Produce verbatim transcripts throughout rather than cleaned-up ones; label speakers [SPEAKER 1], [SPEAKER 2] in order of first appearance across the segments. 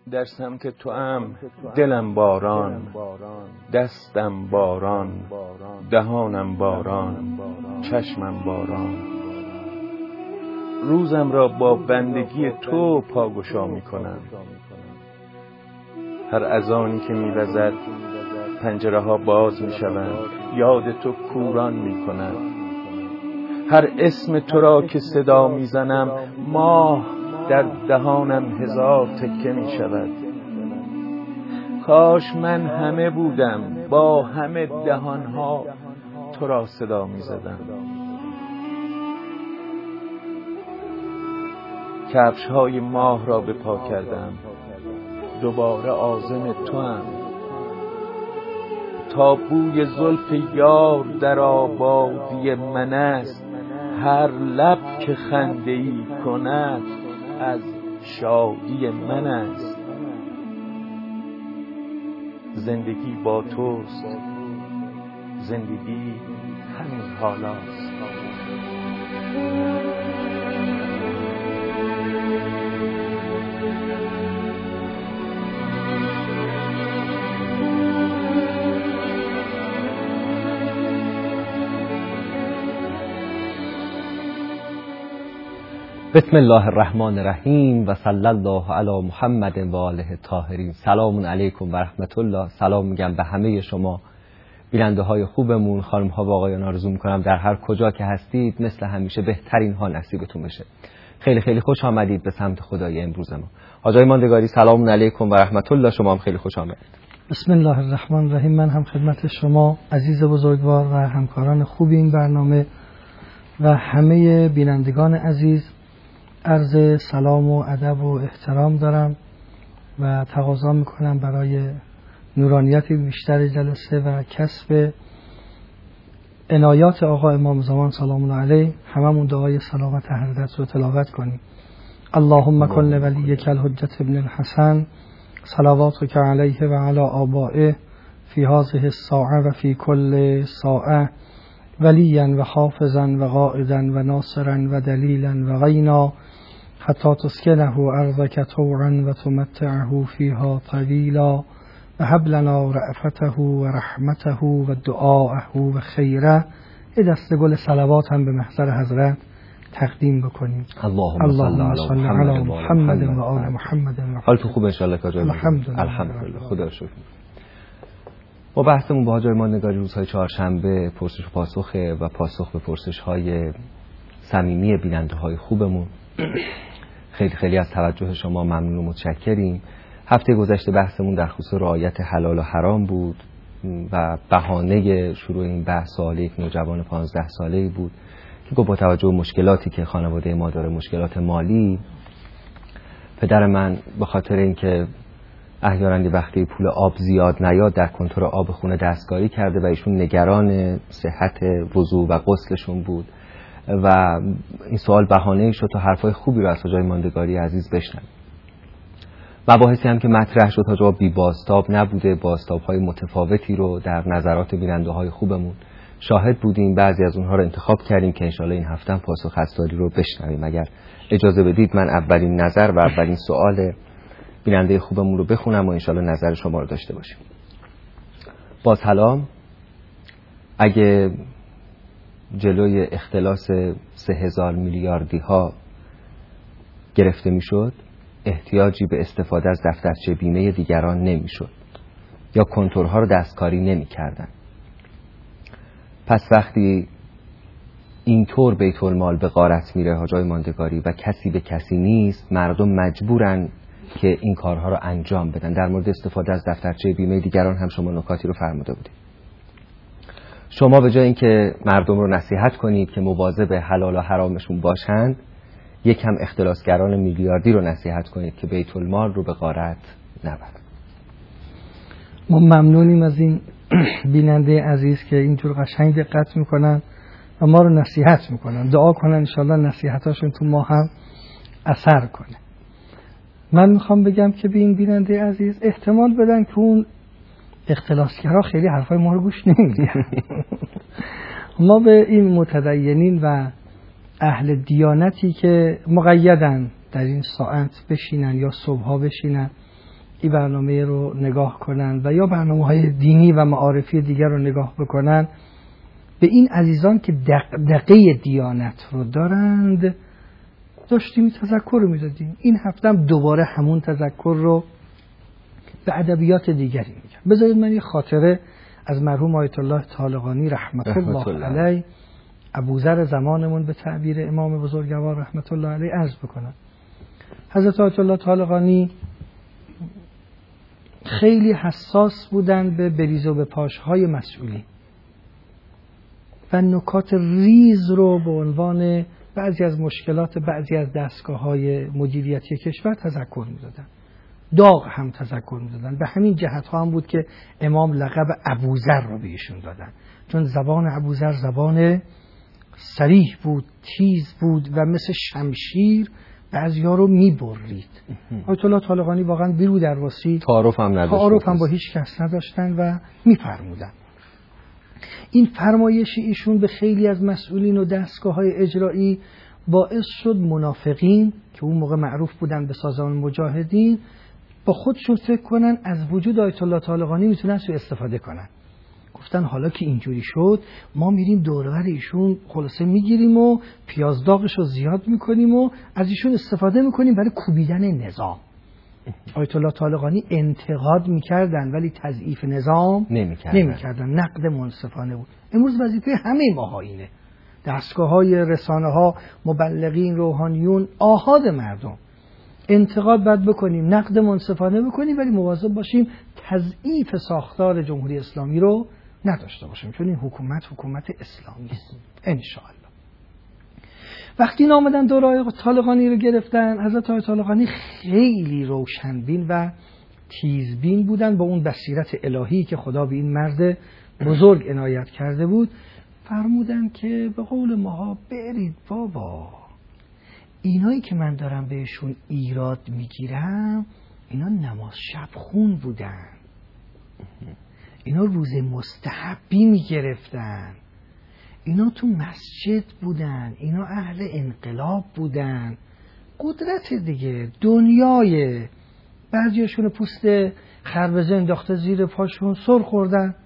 [SPEAKER 1] در سمت تو ام دلم باران، دستم باران، دهانم باران، چشمم باران. روزم را با بندگی تو پاگشا می کنم. هر اذانی که می وزد پنجره ها باز می شوند، یاد تو کوران می کند. هر اسم تو را که صدا می زنم ماه در دهانم هزار تکه می شود. کاش من همه بودم با همه دهانها تو را صدا می زدم. کفش های ماه را به پا کردم، دوباره عازم تو ام. تا بوی زلف یار در آبادی من است، هر لب که خنده ای کند از شادی من است. زندگی با توست، زندگی همین حالاست.
[SPEAKER 2] بسم الله الرحمن الرحیم و صلی الله علی محمد و آله الطاهرین. سلام علیکم و رحمت الله. سلام میگم به همه شما بیننده های خوبمون، خانم ها و آقایان. آرزو میکنم در هر کجا که هستید مثل همیشه بهترین ها نصیبتون بشه. خیلی خیلی خوش آمدید به سمت خدای امروز ما. حاجی ماندگاری سلام علیکم و رحمت الله. شما هم خیلی خوش آمدید.
[SPEAKER 3] بسم الله الرحمن الرحیم. من هم خدمت شما عزیز بزرگوار و همکاران خوب این برنامه و همه بینندگان عزیز عرض سلام و ادب و احترام دارم و تقاضا میکنم برای نورانیت بیشتر جلسه و کسب عنایات آقا امام زمان سلام الله علیه هممون دعای سلامت حضرت رو تلاوت کنیم. اللهم کن لولیک الحجة ابن الحسن صلواتک علیه و علی آبائه فی هذه الساعه و فی کل ساعه ولیا و حافظا و قائدا و ناصرا و دلیلا و غینا حتی تسکنه ارضک طوعا و تمتعه فیها طویلا و هب لنا رأفته و رحمته و دعاءه و خیره. یه دسته گل صلوات هم به محضر حضرت تقدیم بکنیم.
[SPEAKER 2] اللهم صل علی محمد و
[SPEAKER 3] آل محمد.
[SPEAKER 2] حالتون خوبه ان شاء الله کاجا؟
[SPEAKER 3] الحمدلله
[SPEAKER 2] الحمدلله خدا شکر. ما بحثمون با حاجی ماندگاری روزهای چهارشنبه پرسش و پاسخه و پاسخ به پرسش های صمیمی بیننده های خوبمون. خیلی خیلی از توجه شما ممنون و متشکریم. هفته گذشته بحثمون در خصوص رعایت حلال و حرام بود و بهانه شروع این بحث سوال یک نوجوان پانزده ساله‌ای بود که با توجه به مشکلاتی که خانواده ما داره، مشکلات مالی، پدر من به خاطر اینکه احیانا وقتی پول آب زیاد نیاد در کنتور آب خونه دستکاری کرده و ایشون نگران صحت وضو و غسلشون بود و این سوال بهانه‌ای شد تا حرفای خوبی رو از حاجی ماندگاری عزیز بشنویم. مباحثی هم که مطرح شد حاجی بی بازتاب نبوده، بازتاب‌های متفاوتی رو در نظرات بیننده‌های خوبمون شاهد بودیم. بعضی از اونها رو انتخاب کردیم که انشالله این هفته هم پاسخ هستاری رو بشنویم. اگر اجازه بدید من اولین نظر و اولین سوال بیننده خوبمون رو بخونم و انشالله نظر شما رو داشته باشیم. با سلام. اگه جلوی اختلاس سه هزار میلیاردی ها گرفته میشد، احتیاجی به استفاده از دفترچه بیمه دیگران نمیشد یا کنتورها رو دستکاری نمی کردن. پس وقتی اینطور بیت المال به غارت میره حاجی ماندگاری و کسی به کسی نیست، مردم مجبورن که این کارها رو انجام بدن. در مورد استفاده از دفترچه بیمه دیگران هم شما نکاتی رو فرموده بودید. شما به جای اینکه مردم رو نصیحت کنید که مواظب حلال و حرامشون باشند، یکم اختلاسگران میلیاردی رو نصیحت کنید که بیت المال رو به غارت نبرن.
[SPEAKER 3] ما ممنونیم از این بیننده عزیز که اینجور قشنگ دقت میکنن و ما رو نصیحت میکنن. دعا کنن انشالله نصیحتاشون تو ما هم اثر کنه. من میخوام بگم که به این بیننده عزیز احتمال بدن که اون اختلاسگرا خیلی حرفای ما رو گوش نمیدن. ما به این متدینین و اهل دیانتی که مقیدن در این ساعت بشینن یا صبحها بشینن این برنامه رو نگاه کنن و یا برنامه‌های دینی و معارفی دیگر رو نگاه بکنن، به این عزیزان که دغدغه دیانت رو دارند داشتیم تذکر رو میدادیم. این هفته هم دوباره همون تذکر رو به ادبیات دیگری میگم. بذارید من یه خاطره از مرحوم آیت الله طالقانی رحمت, رحمت الله علیه، ابوذر زمانمون به تعبیر امام بزرگوار رحمت الله علیه عرض بکنم. حضرت آیت الله طالقانی خیلی حساس بودن به بریز و به پاشهای مسئولین و نکات ریز رو به عنوان بعضی از مشکلات بعضی از دستگاه‌های مدیریتی کشور تذکر می‌دادن. داغ هم تذکر می‌دادن. به همین جهت ها هم بود که امام لقب ابوذر رو به ایشون دادن، چون زبان ابوذر زبان صریح بود، تیز بود و مثل شمشیر بعضی‌ها رو می‌برید. آیت الله طالقانی واقعا بیرو درواسی
[SPEAKER 2] تعارف هم نداشتن،
[SPEAKER 3] تعارف هم با هیچ کس نداشتن و می‌فرمودن. این فرمایش ایشون به خیلی از مسئولین و دستگاه‌های اجرایی باعث شد منافقین که اون موقع معروف بودن به سازمان مجاهدین با خودشون فکر کنن از وجود آیت الله طالقانی میتونن سوء استفاده کنن. گفتن حالا که اینجوری شد ما میریم دور و بر ایشون خلاصه میگیریم و پیازداغش رو زیاد میکنیم و از ایشون استفاده میکنیم برای کوبیدن نظام. آیت الله طالقانی انتقاد میکردن ولی تضعیف نظام
[SPEAKER 2] نمیکردن.
[SPEAKER 3] نمیکردن. نقد منصفانه بود. امروز وظیفه همه ماها اینه، دستگاه های رسانه ها، مبلغین، روحانیون، آحاد مردم، انتقاد باید بکنیم، نقد منصفانه بکنیم ولی مواظب باشیم تضعیف ساختار جمهوری اسلامی رو نداشته باشیم، چون این حکومت حکومت اسلامی است ان شاء الله. وقتی اینا آمدن دوره طالقانی رو گرفتن، حضرت آیت طالقانی خیلی روشنبین و تیزبین بودن با اون بصیرت الهی که خدا به این مرد بزرگ عنایت کرده بود. فرمودن که به قول ماها برید بابا، اینایی که من دارم بهشون ایراد میگیرم اینا نماز شب خون بودن، اینا روز مستحبی میگرفتن، اینا تو مسجد بودن، اینا اهل انقلاب بودن، قدرت دیگه دنیای بعضیشون پوست خربزه انداخته زیر پاشون، سر خوردن،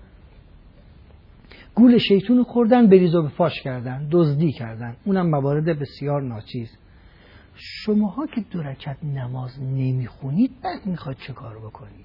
[SPEAKER 3] گول شیطون خوردن، بریز و بفاش کردن، دزدی کردن، اونم موارد بسیار ناچیز. شماها که دو رکعت نماز نمیخونید بعد میخواد چه کار بکنید؟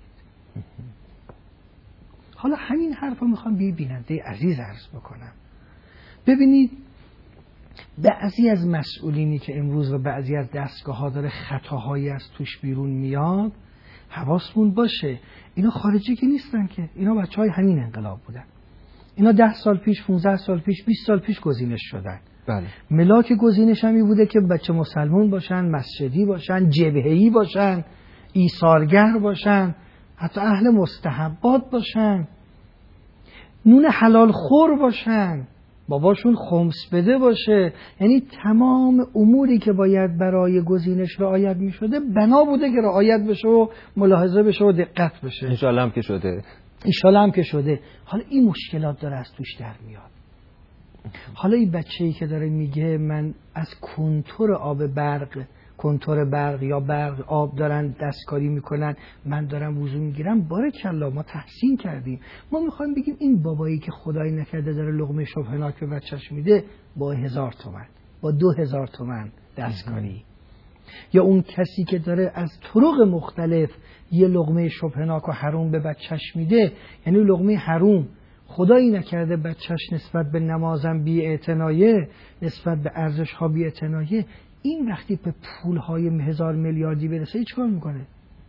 [SPEAKER 3] حالا همین حرف رو میخوام بی بیننده عزیز عرض بکنم. ببینید بعضی از مسئولینی که امروز و بعضی از دستگاه ها داره خطاهایی از توش بیرون میاد، حواسمون باشه اینا خارجی که نیستن که، اینا بچه های همین انقلاب بودن. اینا ده سال پیش، پونزده سال پیش، بیست سال پیش گزینش شدن.
[SPEAKER 2] بله.
[SPEAKER 3] ملاک گزینش همی بوده که بچه مسلمون باشن، مسجدی باشن، جبهه‌ای باشن، ایثارگر باشن، حتی اهل مستحبات باشن، نون حلال خور باشن، باباشون خمس بده باشه. یعنی تمام اموری که باید برای گزینش رعایت می شده بنا بوده که رعایت بشه و ملاحظه بشه و دقت بشه.
[SPEAKER 2] انشالله هم که شده.
[SPEAKER 3] انشالله هم که شده. حالا این مشکلات داره از توش در میاد. حالا این بچه‌ای که داره میگه من از کنتور آب برق، کنتور برق یا برق آب دارن دستکاری میکنن، من دارم وضو میگیرم، بارکالله ما تحسین کردیم. ما میخوایم بگیم این بابایی که خدای نکرده داره لقمه شبهناک به بچه‌ش میده با هزار تومن، با دو هزار تومن دستکاری، یا اون کسی که داره از طرق مختلف یه لقمه شبهناک و حروم به بچه‌ش میده، یعنی لقمه حروم خدایی نکرده بچه‌ش نسبت به نمازم بی اعتنایه، نسبت به ارزش ها بی اعتنایه، این وقتی به پول های هزار میلیاردی برسه چیکار میکنه؟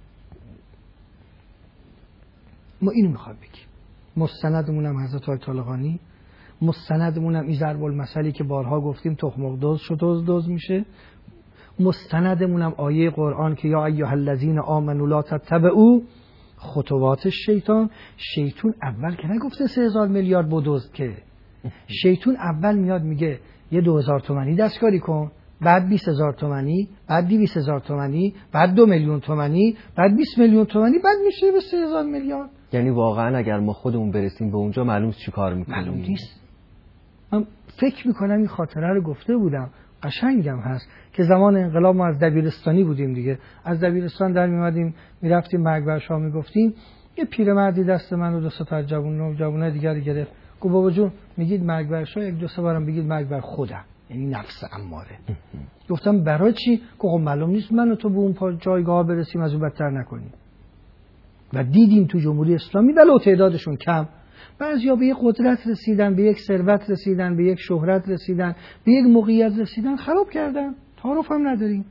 [SPEAKER 3] ما اینو میخوایم بگیم. مستندمون هم حضرت آیت طالقانی، مستندمون هم این ضرب المثلی که بارها گفتیم تخم دزد شد دزد دزد میشه، مستندمون هم آیه قرآن که یا ایها الذین آمنوا لا تتبعوا خطوات شیطان. شیطان اول که نگفته سه هزار میلیارد بدزد، که شیطان اول میاد میگه یه دو هزار تومانی دستکاری کن، بعد بیست هزار تومانی، بعد دویست هزار تومانی، بعد دو میلیون تومانی، بعد بیست میلیون تومانی، بعد میشه به سه هزار میلیارد.
[SPEAKER 2] یعنی واقعا اگر ما خودمون برسیم به اونجا معلوم چی کار میکنیم؟
[SPEAKER 3] معلوم نیست. من فکر میکنم این خاطره رو گفته بودم، قشنگم هست که زمان انقلاب ما از دبیرستانی بودیم دیگه، از دبیرستان در میمدیم میرفتیم مرگ بر شاه میگفتیم. یه پیرمردی دست من و دو سه تا جوون و جوونه دیگه گرفت، گفت بابا جون میگید مرگ بر شاه، یک دو سه بارم بگید مرگ بر خودم، یعنی نفس اماره. گفتم برای چی؟ گفت معلوم نیست من و تو به اون جایگاه برسیم از اون بدتر نکنیم. و دیدیم تو جمهوری اسلامی ولو تعدادشون کم، بعضیا به یک قدرت رسیدن، به یک ثروت رسیدن، به یک شهرت رسیدن، به یک موقعیت رسیدن، خراب کردن. تعارف هم نداریم.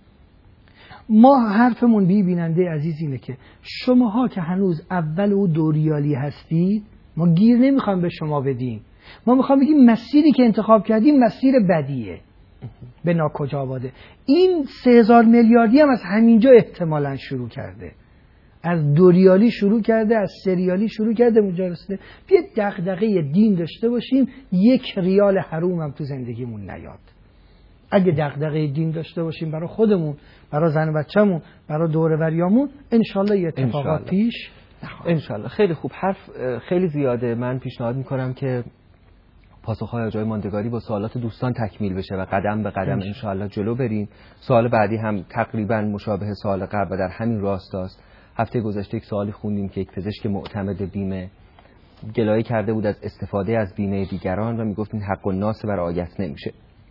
[SPEAKER 3] ما حرفمون بی بیننده عزیز اینه که شماها که هنوز اول او دوریالی هستید، ما گیر نمیخوام به شما بدیم، ما میخوام بگیم مسیری که انتخاب کردیم مسیر بدیه، به ناکجا باده. این سه هزار میلیاردی هم از همینجا احتمالاً شروع کرده، از دوریالی شروع کرده، از سریالی شروع کرده، اونجا رسیده. بیا دغدغه دین داشته باشیم، یک ریال حروم هم تو زندگیمون نیاد. اگه دغدغه دین داشته باشیم برای خودمون، برای زن و بچه‌مون، برای دور و بریامون، انشالله یه اتفاقات پیش نخواهد.
[SPEAKER 2] انشالله. خیلی خوب. حرف خیلی زیاده. من پیشنهاد میکنم که پاسخهای جای ماندگاری با سوالات دوستان تکمیل بشه و قدم به قدم انشالله جلو بریم. سوال بعدی هم تقریبا مشابه سوال قبل و در همین راستاست. هفته گذشته یک سوالی خوندیم که یک پزشک معتمد بیمه گلایه کرده بود از استفاده از بیمه دیگران و میگفت این حق الناس و رعایت نمیشه.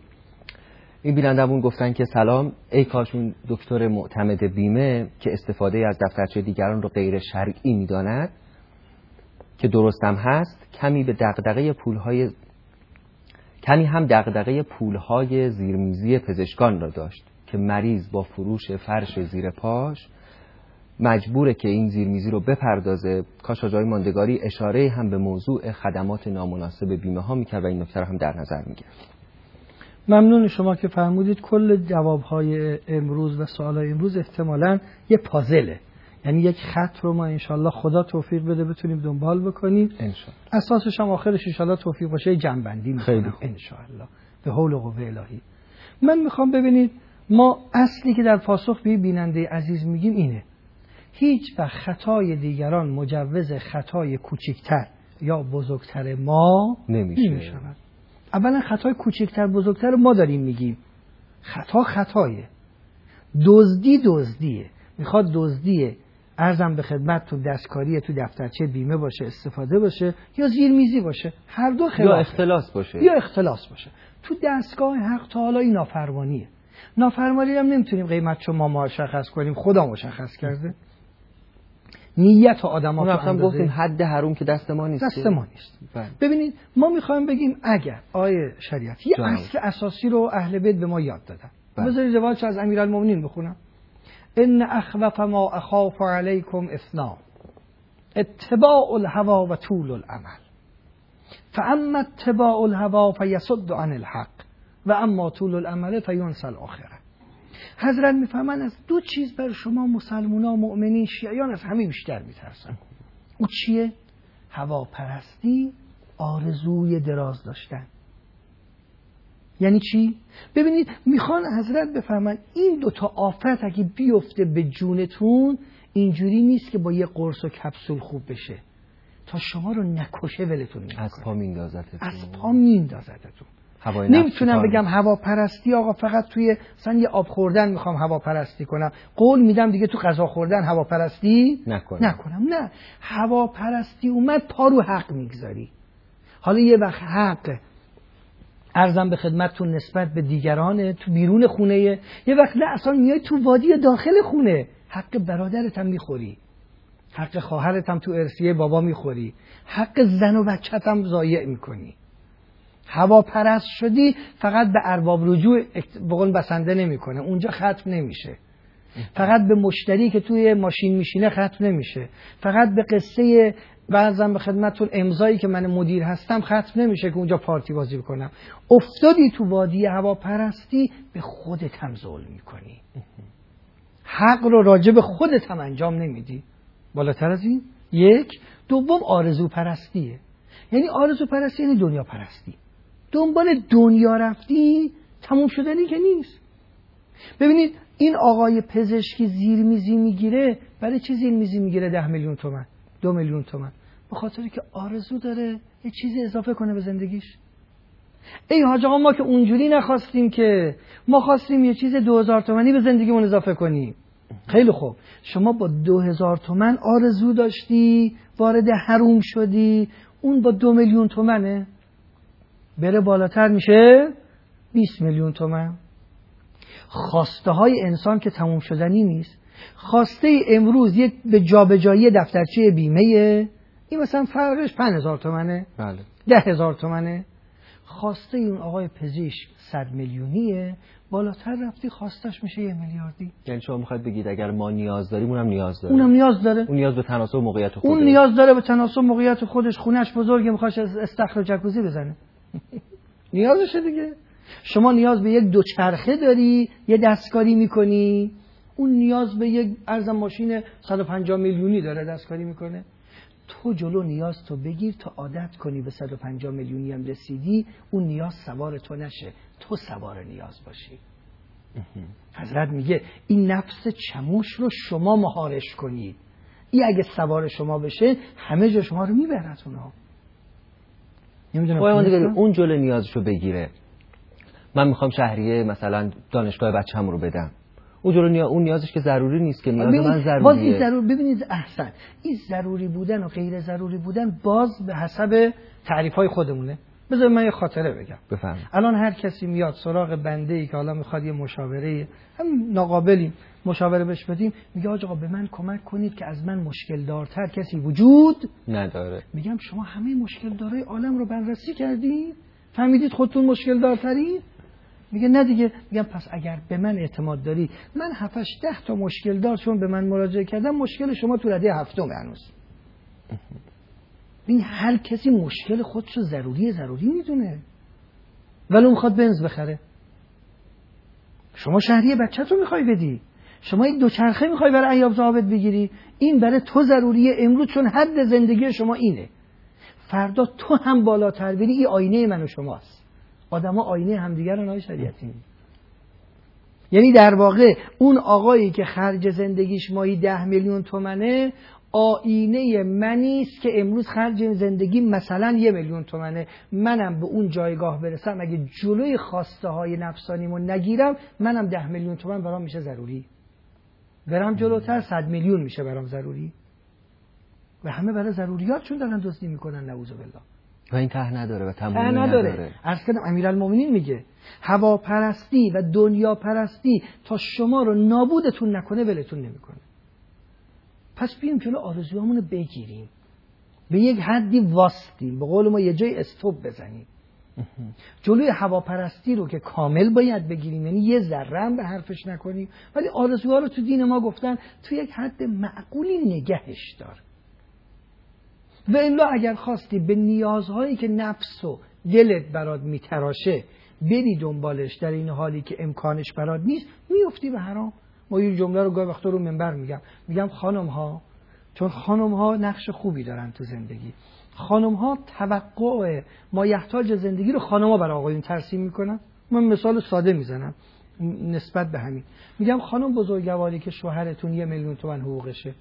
[SPEAKER 2] این بینندمون گفتن که سلام، ای کاش اون دکتر معتمد بیمه که استفاده از دفترچه دیگران رو غیر شرعی میداند که درست هم هست، کمی به دغدغه پولهای کمی هم دغدغه پولهای زیرمیزی پزشکان را داشت که مریض با فروش فرش زیر پاش مجبوره که این زیرمیزی رو بپردازه. کاش آقای ماندگاری اشاره هم به موضوع خدمات نامناسب بیمه ها میکرد و این نکته رو هم در نظر میگرفت.
[SPEAKER 3] ممنون شما که فرمودید. کل جوابهای امروز و سوالهای امروز احتمالاً یه پازله، یعنی یک خط رو ما انشالله خدا توفیق بده بتونیم دنبال بکنیم.
[SPEAKER 2] انشالله.
[SPEAKER 3] اساسش هم آخرش انشالله توفیق باشه جنبندی میکنیم انشالله به حول و قوه الهی. من میخوام ببینید ما اصلی که در پاسخ به بیننده عزیز میگیم اینه: هیچ وقت خطای دیگران مجوز خطای کوچکتر یا بزرگتر ما نمیشه. نمیشود. اولا خطای کوچکتر بزرگتر ما داریم میگیم. خطا خطایه. دزدی دزدیه. میخواد دزدیه ارزم به خدمت تو دستکاری تو دفترچه بیمه باشه، استفاده باشه، یا زیرمیزی باشه، هر دو خلاف،
[SPEAKER 2] یا اختلاس باشه
[SPEAKER 3] یا اختلاس باشه. تو دستگاه حق تا حالا این نافرمانیه. نافرمانی هم نمیتونیم قیمتشو ما مشخص کنیم، خدا مشخص کرده. نیت آدم‌ها
[SPEAKER 2] رو اندازه گفتیم حد حروم که دست ما نیست.
[SPEAKER 3] دست ما نیست.
[SPEAKER 2] بله.
[SPEAKER 3] ببینید ما میخوایم بگیم اگر آیه شریعت یه اصل اساسی رو اهل بیت به ما یاد دادن. بله. بذارید روایت از امیرالمومنین بخونم. ان اخوف ما اخاف علیکم اثنا اتباع الهوا و طول الامل فاما اتباع الهوا فیصد عن الحق و اما طول الامل فینسى الاخره. حضرت میفهمن از دو چیز بر شما مسلمونا مؤمنین شیعیان از همه بیشتر میترسن. او چیه؟ هواپرستی، آرزوی دراز داشتن. یعنی چی؟ ببینید میخوان حضرت بفهمن این دوتا آفت اگه بیفته به جونتون اینجوری نیست که با یه قرص و کپسول خوب بشه، تا شما رو نکشه ولتون میکنه،
[SPEAKER 2] از پا میندازتتون
[SPEAKER 3] از پا میندازتتون. نمیتونم بگم هواپرستی آقا فقط توی مثلا یه آب خوردن میخوام هواپرستی کنم، قول میدم دیگه تو غذا خوردن هواپرستی
[SPEAKER 2] نکنم.
[SPEAKER 3] نکنم. نه، هواپرستی اومد پا رو حق میگذاری. حالا یه وقت حق ارزم به خدمتتون نسبت به دیگرانه، تو بیرون خونه، یه وقت نه اصلا میای تو وادی داخل خونه، حق برادرت هم میخوری، حق خواهرت هم تو ارثیه بابا میخوری، حق زن و بچت هم ضایع میکنی. هواپرست شدی فقط به ارباب رجوع بقول بسنده نمیکنه، اونجا ختم نمیشه. فقط به مشتری که توی ماشین میشینه ختم نمیشه. فقط به قصه بعضا به خدمتتون امضایی که من مدیر هستم ختم نمیشه که اونجا پارتی بازی بکنم. افتادی تو وادی هواپرستی به خودت هم ظلم میکنی، حق رو راجع به خودت هم انجام نمیدی. بالاتر از این یک دوم آرزو پرستیه. یعنی آرزو پرستی یعنی دنیا پرستی. دنبال دنیا رفتی تموم شدنی که نیست. ببینید این آقای پزشکی زیرمیزی میگیره، برای چی زیرمیزی میگیره؟ ده میلیون تومان، دو میلیون تومان؟ به خاطر که آرزو داره یه چیزی اضافه کنه به زندگیش. ای حاج آقا ما که اونجوری نخواستیم، که ما خواستیم یه چیز دو هزار تومانی به زندگیمون اضافه کنیم. خیلی خوب، شما با دو هزار تومن آرزو داشتی وارد حروم شدی، اون با دو میلیون تومنه، بره بالاتر میشه بیست میلیون تومن. خواسته های انسان که تموم شدنی نیست. خواسته امروز یک به جابجایی دفترچه بیمه، این مثلا فرقش پنج هزار تومنه،
[SPEAKER 2] بله.
[SPEAKER 3] ده هزار تومنه. خواسته اون آقای پزشک صد میلیونیه، بالاتر رفتی خواستش میشه یه میلیاردی.
[SPEAKER 2] یعنی شما میخواید بگید اگر ما نیاز داریم اونم نیاز داره.
[SPEAKER 3] اونم نیاز داره.
[SPEAKER 2] اون نیاز به تناسب موقعیت خودش.
[SPEAKER 3] اون نیاز داره به تناسب موقعیت خودش. خونش بزرگه، میخواش استخر و جکوزی بزنه. نیازشه دیگه. شما نیاز به یک دوچرخه داری، یه دستکاری میکنی، اون نیاز به یک ارزم ماشین صد و پنجاه میلیونی داره دستکاری میکنه. تو جلو نیاز تو بگیر تا عادت کنی به صد و پنجاه میلیونی هم رسیدی، اون نیاز سوار تو نشه، تو سوار نیاز باشی. حضرت میگه این نفس چموش رو شما مهارش کنید، این اگه سوار شما بشه همه جا شما رو میبرد. اونا
[SPEAKER 2] نمیدونم اون جلو نیازشو بگیره. من میخوام شهریه مثلا دانشگاه بچه‌م رو بدم، اون جلو نیا... اون نیازش که ضروری نیست که نیاز من ضروریه.
[SPEAKER 3] باز این ضرور ببینید احسن این ضروری بودن و غیر ضروری بودن باز به حسب تعریف‌های خودمونه. بذار من یه خاطره بگم.
[SPEAKER 2] بفرمایید.
[SPEAKER 3] الان هر کسی میاد سراغ بنده‌ای که حالا میخواد یه مشاوره هم ناقابلی مشاوره بهش بدیم، میگه آقا به من کمک کنید که از من مشکل دارتر کسی وجود
[SPEAKER 2] نداره.
[SPEAKER 3] میگم شما همه مشکل دارای عالم رو بررسی کردید؟ فهمیدید خودتون مشکل دارترین؟ میگه نه دیگه. میگم پس اگر به من اعتماد داری، من هفتش ده تا مشکل دار چون به من مراجعه کردم، مشکل شما تو رده هفتم هنوز. این هر کسی مشکل خودشو ضروری ضروری میدونه، ولی میخواد بنز بخره. شما شهریه بچه‌تو میخوای بدی، شما یک دوچرخه میخوای برای ایاب ضابط بگیری، این برای تو ضروریه امروز چون حد زندگی شما اینه. فردا تو هم بالاتر بری، این آینه من و شماست. آدم‌ها آینه همدیگر رو نای شریعتی. یعنی در واقع اون آقایی که خرج زندگیش ماهی ده میلیون تومنه، آینه منیست که امروز خرج زندگی مثلا یه میلیون تومنه. منم به اون جایگاه برسم اگه جلوی خواسته های نفسانیمو نگیرم، منم ده میلیون تومن برام میشه ضروری. برم جلوتر صد میلیون میشه برام ضروری. و همه برای ضروریات چون دارن دزدی میکنن، نعوذ بالله.
[SPEAKER 2] و این ته نداره و تمومی
[SPEAKER 3] ته نداره.
[SPEAKER 2] نداره.
[SPEAKER 3] عرض کردم امیرالمومنین میگه هوا پرستی و دنیا پرستی تا شما رو نابودتون نکنه ولتون نمیکنه. پس بیایم جلو آرزوامونو بگیریم، به یک حدی واستیم، به قول ما یه جای استوب بزنیم. جلوی هواپرستی رو که کامل باید بگیریم، یعنی یه ذره هم به حرفش نکنیم، ولی آرزوها رو تو دین ما گفتن تو یک حد معقولی نگهش دار. و الا اگر خواستی به نیازهایی که نفس و دلت برات میتراشه بری دنبالش، در این حالی که امکانش برات نیست، میفتی به حرام. ما این جمله رو گاهی وقتا رو منبر میگم، میگم خانم ها، چون خانم ها نقش خوبی دارن تو زندگی، خانم ها توقع ما یحتاج زندگی رو خانم ها برای آقایون ترسیم میکنن. من مثال ساده میزنم نسبت به همین، میگم خانم بزرگواری که شوهرتون یه میلیون تومن حقوقشه،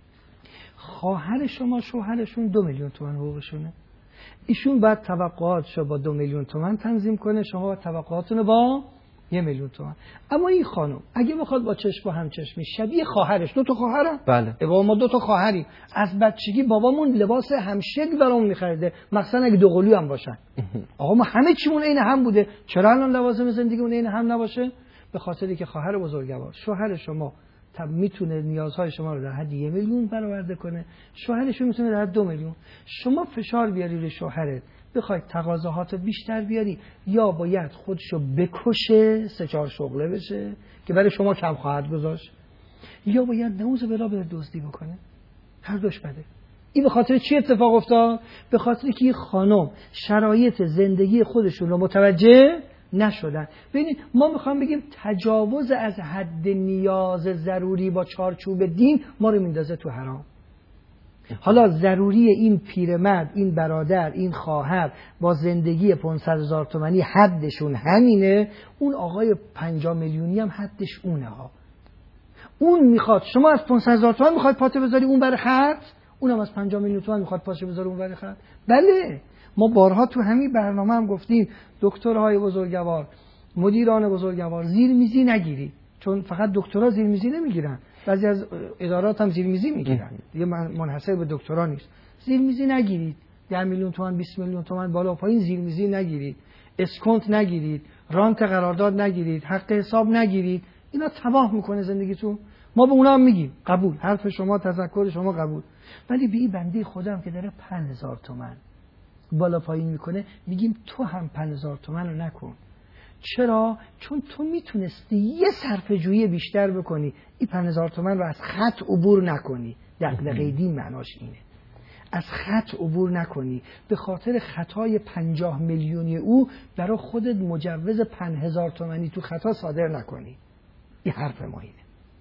[SPEAKER 3] خواهر شما شوهرشون دو میلیون تومن حقوقشونه، ایشون بعد توقعاتشو با دو میلیون تومن تنظیم کنه، شما باید توقعاتونو با یه میلیون تومن. اما این خانم اگه بخواد با چشم با هم چشمی شبیه خواهرش، دو تا خواهرم،
[SPEAKER 2] بله،
[SPEAKER 3] بابا ما دو تا خواهریم، از بچگی بابامون لباس همشکل برامون می‌خریده، مثلا اگه دو قلو هم باشن، آقا ما همه چیمون عین هم بوده، چرا الان لوازم زندگیمون عین هم نباشه؟ به خاطری که خواهر بزرگوار شوهر شما میتونه نیازهای شما رو در حد یه میلیون برآورده کنه، شوهرشون میتونه در حد دو میلیون. شما فشار بیاری روی شوهرت، بخوای تقاضاهاتو بیشتر بیاری، یا باید خودشو بکشه سه چهار شغله بشه که برای شما کم خواهد گذاشت، یا باید نعوذ بالله بره دزدی بکنه. هر دوش بده. این به خاطر چی اتفاق افتاد؟ به خاطر که این خانم شرایط زندگی خودشون رو متوجه نشدن. ببینید ما میخوام بگیم تجاوز از حد نیاز ضروری با چارچوب دین ما رو میندازه تو حرام. حالا ضروری این پیرمرد، این برادر، این خواهر با زندگی پانصد هزار تومانی حدشون همینه، اون آقای پنجاه میلیونی هم حدش اونه ها. اون میخواد شما از پانصد هزار تومان میخواد پاته بذاری اون برای خرج، اونم از پنجاه میلیون تومان میخواد پاشه بذاره اون برای خرج. بله ما بارها تو همین برنامه هم گفتیم دکترهای بزرگوار، مدیران بزرگوار زیرمیزی نگیرید، چون فقط دکترها زیرمیزی نمیگیرن، بعضی از ادارات هم زیرمیزی میگیرن، دیگه منحصر به دکترها نیست. زیرمیزی نگیرید، ده میلیون تومان بیست میلیون تومان بالا پایین زیرمیزی نگیرید، اسکونت نگیرید، رانت قرارداد نگیرید، حق حساب نگیرید، اینا تباه میکنه زندگیتون. ما به اونا هم میگیم قبول، حرف شما، تذکر شما قبول، ولی به این بنده خودم که داره پنج هزار تومان بالا پایین میکنه میگیم تو هم پنج هزار تومان رو نکن. چرا؟ چون تو میتونستی یه صرفه جویی بیشتر بکنی، این پنج هزار تومان رو از خط عبور نکنی. دغدغه دین معناش اینه، از خط عبور نکنی، به خاطر خطای پنجاه میلیونی او برای خودت مجوز پنج هزار تومانی تو خطا صادر نکنی. این حرف ما اینه.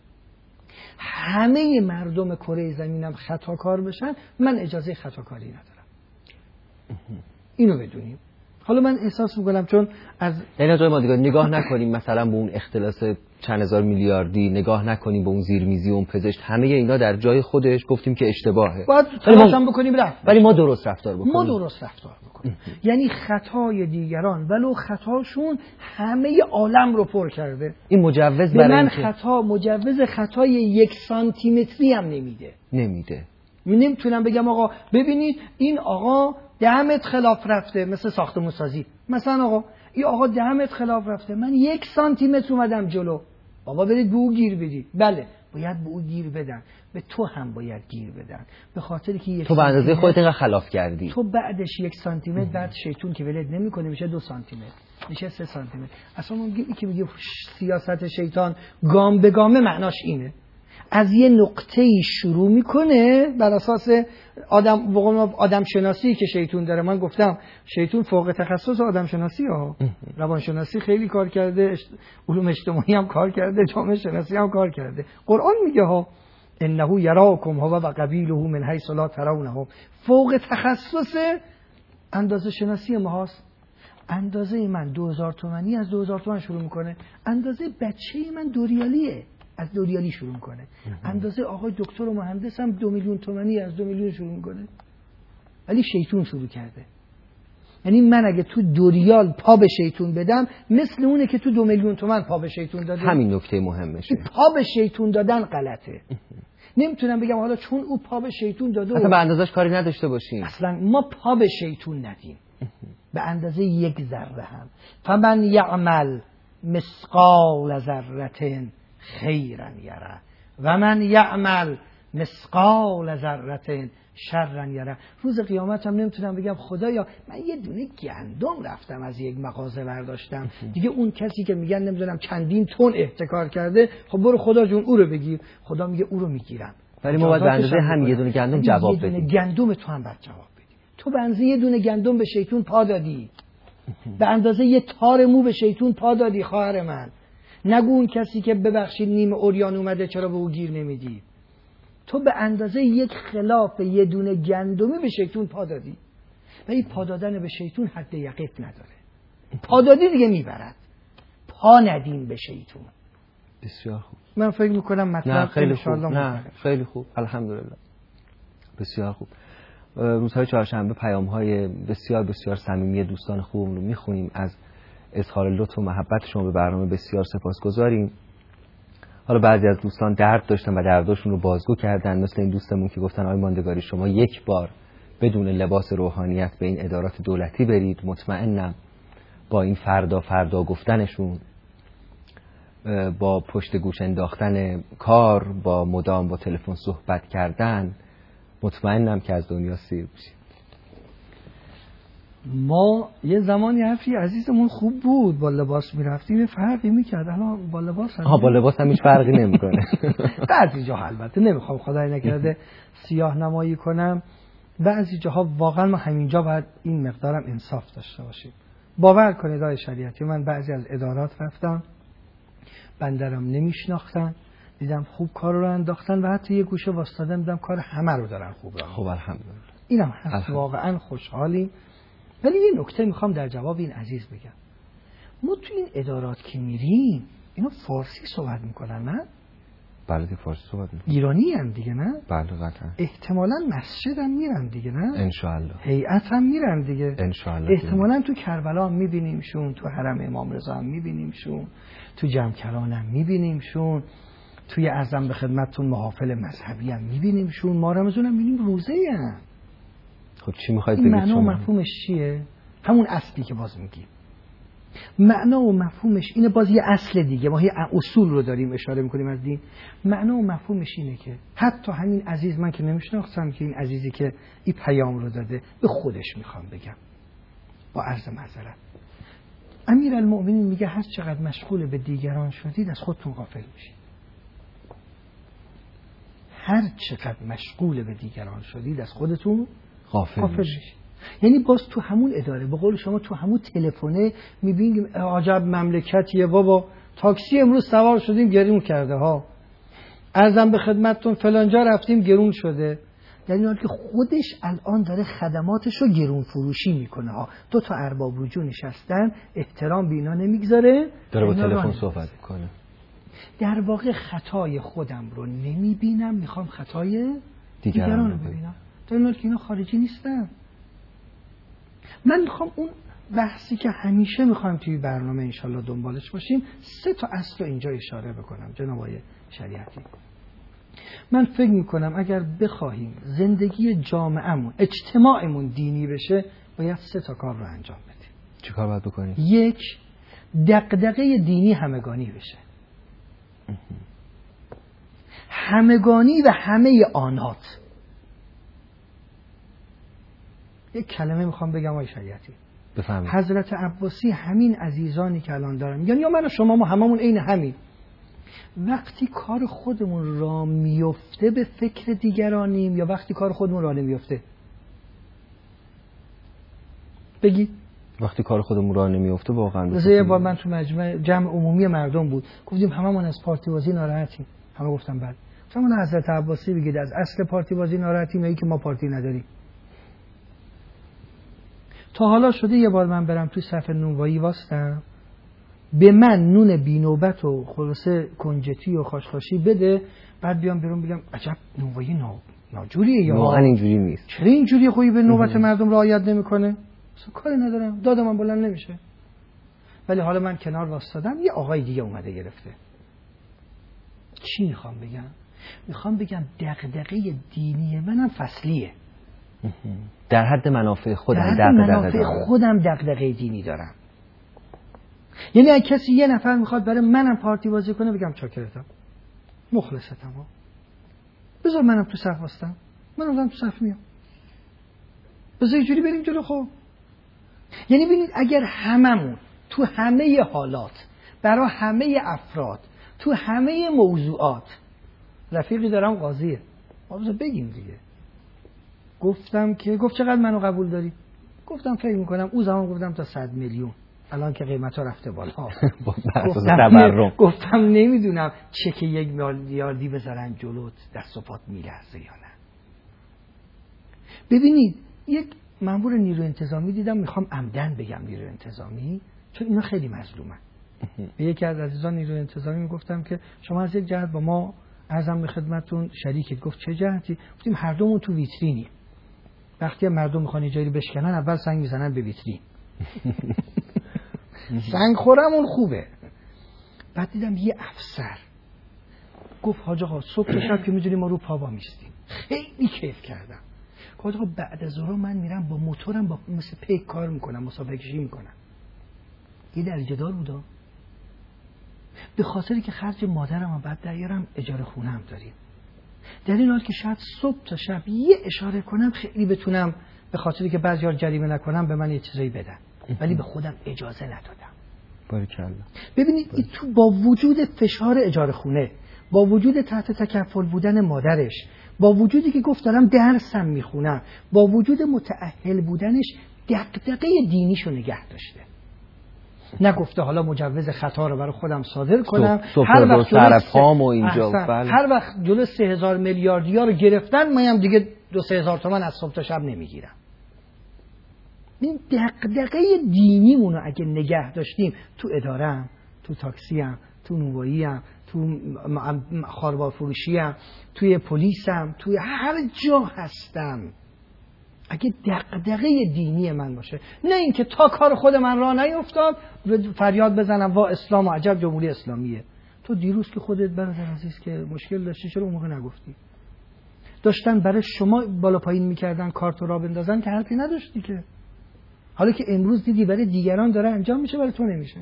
[SPEAKER 3] همه مردم کره زمینم خطا کار بشن، من اجازه خطاکاری ندارم. اینو بدونیم. حالا من احساس میکنم چون از
[SPEAKER 2] این آقای ماندگاری نگاه نکنیم مثلا به اون اختلاس چند هزار میلیاردی، نگاه نکنیم به اون زیرمیزی و اون پزشک، همه اینا در جای خودش گفتیم که اشتباهه،
[SPEAKER 3] باید تلاشم بکنیم رفت،
[SPEAKER 2] ولی ما درست رفتار بکنیم.
[SPEAKER 3] ما درست رفتار بکنیم. یعنی خطای دیگران ولو خطاشون همه عالم رو پر کرده،
[SPEAKER 2] این مجوز
[SPEAKER 3] به
[SPEAKER 2] برای
[SPEAKER 3] من
[SPEAKER 2] اینکه
[SPEAKER 3] خطا مجوز خطای یک سانتی متری هم نمیده.
[SPEAKER 2] نمیده.
[SPEAKER 3] من نمیتونم بگم آقا ببینید این آقا ده متر خلاف رفته، مثل ساختمون سازی مثلا، آقا این آقا ده متر خلاف رفته، من یک سانتی متر اومدم جلو، آقا برید به او گیر بدید. بله باید به او گیر بدن، به تو هم باید گیر بدن، به خاطر که یک
[SPEAKER 2] تو به اندازه خودت اینقدر خلاف کردی،
[SPEAKER 3] تو بعدش یک سانتی متر بعد شیطون که ولد نمیکنه میشه دو سانتی متر، میشه سه سانتی متر. اصلا ما میگیم که میگه سیاست شیطان گام به گامه، معناش اینه از یه نقطه‌ای شروع میکنه بر اساس آدم بقول آدم شناسی که شیطون داره. من گفتم شیطون فوق تخصص آدم شناسی ها، روان شناسی خیلی کار کرده، علوم اجتماعی هم کار کرده، جامعه شناسی هم کار کرده. قرآن میگه ها انه یراکم هو و قبیله من حیث لا ترونهم، فوق تخصص اندازه شناسی ماست. اندازه من دو هزار تومانی از دو هزار تومان شروع میکنه، اندازه بچه من دو ریالیه از دو ریالی شروع میکنه، اندازه آقای دکتر و مهندس هم دو میلیون تومانی از دو میلیون شروع میکنه، ولی شیطون شروع کرده. یعنی من اگه تو دو ریال پا به شیطون بدم مثل اونه که تو دو میلیون تومان پا به شیطون داده.
[SPEAKER 2] همین نکته مهمشه،
[SPEAKER 3] پا به شیطون دادن غلطه. نمیتونم بگم حالا چون او پا به شیطون داده
[SPEAKER 2] اصلا به اندازش کاری نداشته باشیم،
[SPEAKER 3] اصلا ما پا به شیطون ندیم به اندازه یک ذره هم. فمن یعمل مثقال ذره خیرا یره و من یعمل مثقال ذره شرا یره. روز قیامت هم نمیتونم بگم خدایا من یه دونه گندم رفتم از یک مغازه برداشتم، دیگه اون کسی که میگن نمیدونم چندین تن احتکار کرده، خب برو خدا جون او رو بگیر. خدا میگه او رو میگیرم،
[SPEAKER 2] ولی ما باید به اندازه هم یه دونه گندم جواب بدیم.
[SPEAKER 3] یه دونه گندم تو هم باید جواب بدی. تو به اندازه یه دونه گندم به شیطون پا دادی، به اندازه یه تار مو به شیطون پا دادی خواهر من. نگو اون کسی که ببخشید نیم اوریان اومده چرا به او گیر نمیدی. تو به اندازه یک خلاف یه دونه گندمی به شیطون پا دادی و این پا دادن به شیطون حد یقف نداره. پا دادی دیگه میبرد. پا ندیم به شیطون.
[SPEAKER 2] بسیار خوب.
[SPEAKER 3] من فکر میکنم مطلب
[SPEAKER 2] خیلی خوب. نه خیلی خوب، الحمدلله. بسیار خوب. روزهای چهارشنبه پیام‌های بسیار بسیار صمیمی دوستان خوبم رو میخونیم. از اظهار لطف و محبت شما به برنامه بسیار سپاسگزاریم. حالا بعضی از دوستان درد داشتن و دردشون رو بازگو کردن، مثل این دوستمون که گفتن آقای ماندگاری شما یک بار بدون لباس روحانیت به این ادارات دولتی برید، مطمئنم با این فردا فردا گفتنشون، با پشت گوش انداختن کار، با مدام با تلفن صحبت کردن، مطمئنم که از دنیا سیر بشید.
[SPEAKER 3] ما یه زمانی حرفی عزیزمون خوب بود، با لباس میرفتیم یه فرقی میکرد، الان با لباس هم
[SPEAKER 2] آها با لباس هم هیچ فرقی نمیکنه.
[SPEAKER 3] بعضی جا البته نمیخوام خدای نکرده سیاه نمایی کنم، بعضی جاها واقعا ما همینجا باید این مقدارم انصاف داشته باشیم. باور کنید آقای شریعتی، من بعضی از ادارات رفتم بندرم نمیشناختن، دیدم خوب کار رو انداختن و حتی یه گوشه واسطادم دیدم کار همه رو دارن خوب رو.
[SPEAKER 2] خب الحمدلله.
[SPEAKER 3] اینم هست، واقعا خوشحالیم. ولی یه نکته میخوام در جواب این عزیز بگم. ما تو این ادارات که میریم اینا فارسی صحبت میکنن، نه؟
[SPEAKER 2] بله فارسی صحبت میکنن.
[SPEAKER 3] ایرانی هم دیگه نه؟
[SPEAKER 2] بله قطعا.
[SPEAKER 3] احتمالاً مسجد هم میرن دیگه نه؟
[SPEAKER 2] انشاءالله.
[SPEAKER 3] هیئت هم میرن دیگه.
[SPEAKER 2] انشاءالله.
[SPEAKER 3] احتمالاً تو کربلا هم میبینیمشون، تو حرم امام رضا هم میبینیمشون، تو جمکران هم میبینیمشون، توی ارزم به خدمتتون محافل مذهبی هم میبینیمشون، ما رمضان هم میبینیم روزه هم.
[SPEAKER 2] خب چی میخواید
[SPEAKER 3] این
[SPEAKER 2] بگید
[SPEAKER 3] معنا و
[SPEAKER 2] شما؟
[SPEAKER 3] مفهومش چیه؟ همون اصلی که باز میگیم. معنا و مفهومش اینه، باز یه اصل دیگه، ما یه اصول رو داریم اشاره میکنیم از دین. معنا و مفهومش اینه که حتی همین عزیز، من که نمیشناختم که این عزیزی که این پیام رو داده به خودش میخوام بگم با عرض معذرت، امیرالمؤمنین میگه هر چقدر مشغول به دیگران شدید از خودتون غافل میشید. هر چقدر مشغول به دیگران شدید از خودتون
[SPEAKER 2] غافل,
[SPEAKER 3] غافل
[SPEAKER 2] میشید.
[SPEAKER 3] میشید. یعنی باز تو همون اداره، به قول شما تو همون تلفنه میبینیم عجب مملکتیه بابا، تاکسی امروز سوار شدیم گرون کرده ها، عرضم به خدمتتون فلانجا رفتیم گرون شده. در این حال که خودش الان داره خدماتش رو گرون فروشی میکنه ها. دو تا ارباب رجوع نشستن، احترام به اینا نمیگذاره،
[SPEAKER 2] داره با تلفن صحبت میکنه.
[SPEAKER 3] در واقع خطای خودم رو نمیبینم، میخوام خطای دیگران رو ببینم. در این حال که اینا خارجی نیستن. من میخوام اون بحثی که همیشه میخوام توی برنامه انشالله دنبالش باشیم، سه تا اصل رو اینجا اشاره بکنم جناب آقای شریعتی. من فکر میکنم اگر بخواهیم زندگی جامعهمون، اجتماعمون دینی بشه، باید سه تا کار رو انجام بدیم.
[SPEAKER 2] چه کار باید بکنیم؟
[SPEAKER 3] یک، دغدغه دینی همگانی بشه. همگانی و همه آنات. یک کلمه میخوام بگم آقای شریعتی.
[SPEAKER 2] بفهمید.
[SPEAKER 3] حضرت عباسی همین عزیزانی که الان دارن میگن یا من و شما ما هممون عین همین، وقتی کار خودمون را میفته به فکر دیگرانیم یا وقتی کار خودمون را نمیفته؟ بگید.
[SPEAKER 2] وقتی کار خودمون را نمیفته واقعا.
[SPEAKER 3] مثلا یه بار من تو مجمع جمع عمومی مردم بود، گفتیم هممون از پارتی بازی ناراحتیم. همه گفتم بله. گفتم حضرت عباسی بگید از اصل پارتی بازی ناراحتیم یا اینکه ما پارتی نداریم؟ تا حالا شده یه بار من برم توی صف نونوایی واسطم، به من نون بینوبت و خلاصه کنجتی و خاشخاشی بده، بعد بیام بیرون بگم عجب نونوایی نا... ناجوریه یا
[SPEAKER 2] واقعا اینجوری نیست.
[SPEAKER 3] چرا اینجوری خویی به نوبت مردم رعایت نمیکنه؟ اصلا کاری ندارم، دادم من بلند نمیشه. ولی حالا من کنار واسطادم، یه آقای دیگه اومده گرفته. چی میخوام بگم؟ میخوام بگم دغدغه دینی منم فصلیه.
[SPEAKER 2] در حد منافع خودم،
[SPEAKER 3] در حد منافع خودم دغدغه دینی دارم. یعنی اگه کسی یه نفر میخواد برای منم پارتی بازی کنه، بگم چاکرتم، مخلصتم ها، بذار منم تو صف واسطم، من اونم تو صف میام، بذار یه جوری بریم جلو. خب یعنی ببینید اگر هممون تو همه حالات برای همه افراد تو همه موضوعات، رفیقی دارم قاضیه، ما بذار بگیم دیگه، گفتم که گفت چقدر منو قبول داری؟ گفتم فکر میکنم اون زمان گفتم تا صد میلیون، الان که قیمت ها رفته بالا. گفتم, گفتم نمیدونم چک یک میلیاردی بذارن جلوت دست و پات میلرزه یا نه. ببینید یک مأمور نیروی انتظامی دیدم، میخوام عمدن بگم نیروی انتظامی چون اینا خیلی مظلومن. به یکی از عزیزان نیروی انتظامی میگفتم که شما از یک جهت با ما عرضم به خدمتتون شریکید. گفت چه جهتی؟ گفتیم هر دومون تو ویترینی. وقتی مردم میخوان یه جایی بشکنن اول سنگ میزنن به ویترین. سنگ خورمون خوبه. بعد دیدم یه افسر گفت حاج آقا صبح تا شب که میدونیم ما رو پا با میستیم. خیلی کیف کردم. حاج آقا بعد از ظهر من میرم با موتورم با مثل پیک کار میکنم، مسابقه کشی میکنم. یه درجه دار بودا. به خاطری که خرج مادرم هم بعد دریارم، اجاره خونه هم داریم. در این حال که شاید صبح تا شب یه اشاره کنم خیلی بتونم، به خاطری که بعضی‌ها جریمه نکنم به من یه چیزایی بدن، ولی به خودم اجازه ندادم.
[SPEAKER 2] باریکلا.
[SPEAKER 3] ببینید این تو با وجود فشار اجاره خونه، با وجود تحت تکفل بودن مادرش، با وجودی که گفت دارم درسم میخونم، با وجود متأهل بودنش دغدغه دینیشو نگه داشته. نگفته حالا مجوز خطا رو برای خودم صادر کنم، هر وقت
[SPEAKER 2] طرفام و اینجا
[SPEAKER 3] بله. هر وقت جلو سه هزار میلیاردی ها رو گرفتن، منم دیگه دو سه هزار تومان از صبح تا شب نمیگیرم. این دغدغه دینیمونو اگه نگه داشتیم تو اداره‌ام، تو تاکسی‌ام، تو نونوایی‌ام، تو خاربار فروشی‌ام، توی پلیسم، توی هر جا هستم. اگه دغدغه دینی من باشه، نه اینکه تا کار خود من راه نیفتاد فریاد بزنم وا اسلام و عجب جمهوری اسلامیه. تو دیروز که خودت برادر عزیز که مشکل داشتی چرا اون موقع نگفتی؟ داشتن برای شما بالا پایین میکردن کارت را بندازن که حرفی نداشتی که. حالا که امروز دیدی برای دیگران داره انجام میشه برای تو نمیشه.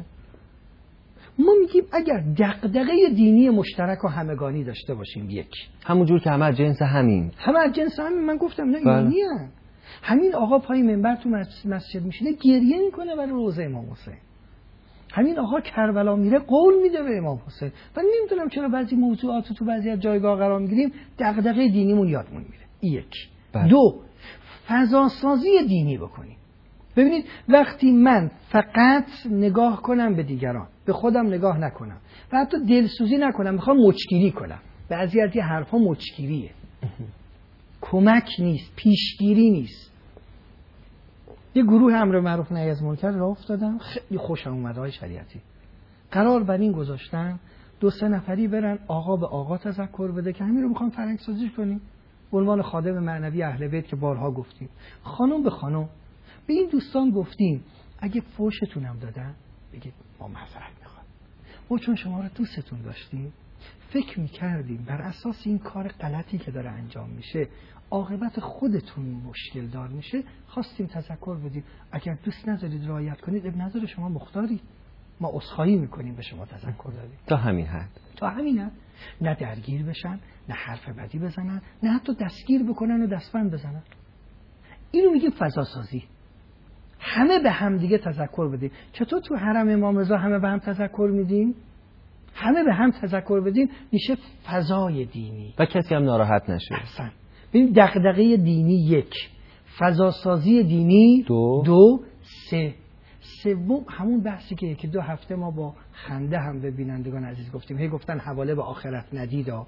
[SPEAKER 3] ما میگیم اگر دغدغه دینی مشترک و همگانی داشته باشیم، یک
[SPEAKER 2] همون جور که همه از جنس همین
[SPEAKER 3] همه از جنس همین، من گفتم نه ایرانی هم. همین آقا پای منبر تو مسجد میشینه گریه میکنه برای روزه امام حسین. همین آقا کربلا میره قول میده به امام حسین. من نمیدونم چرا بعضی موضوعات تو بعضی از جایگاه قرار میگیریم دغدغه دینیمون یادمون میره. یک بله. دو، فضا سازی دینی بکنیم. ببینید وقتی من فقط نگاه کنم به دیگران، به خودم نگاه نکنم و حتی دلسوزی نکنم، میخوام مچگیری کنم. بعضی از این حرفا مچگیریه، کمک نیست، پیشگیری نیست. یه گروه امر معروف نهی از منکر راه افتادم، خیلی خوشم اومد های شریعتی. قرار بر این گذاشتن دو سه نفری برن آقا به آقا تذکر بده که همین رو میخوام فرهنگ سازی کنیم به عنوان خادم معنوی اهل بیت که بارها گفتیم. خانم به خانم به این دوستان گفتیم اگه فوشتونم دادن بگید ما معذرت میخوام، ما چون شما رو دوستتون داشتیم فکر میکردیم بر اساس این کار غلطی که داره انجام میشه عاقبت خودتون مشکل دار میشه، خواستیم تذکر بدیم. اگر دوست ندارید رعایت کنید اب نداره، شما مختاری، ما عذرخواهی میکنیم به شما تذکر دادیم.
[SPEAKER 2] تا همین حد
[SPEAKER 3] تا همین حد. نه درگیر بشن، نه حرف بدی بزنن، نه حتی دستگیر بکنن و دستبند بزنن. اینو میگیم فضا سازی. همه به هم دیگه تذکر بدیم. چطور تو حرم امام رضا همه به هم تذکر میدیم؟ همه به هم تذکر بدیم میشه فضای دینی
[SPEAKER 2] و کسی هم ناراحت نشه.
[SPEAKER 3] احسن. ببین دغدغه دینی یک، فضا سازی دینی
[SPEAKER 2] دو,
[SPEAKER 3] دو سه. سوم همون بحثی که یکی دو هفته ما با خنده هم به بینندگان عزیز گفتیم، هی گفتن حواله به آخرت ندیدا،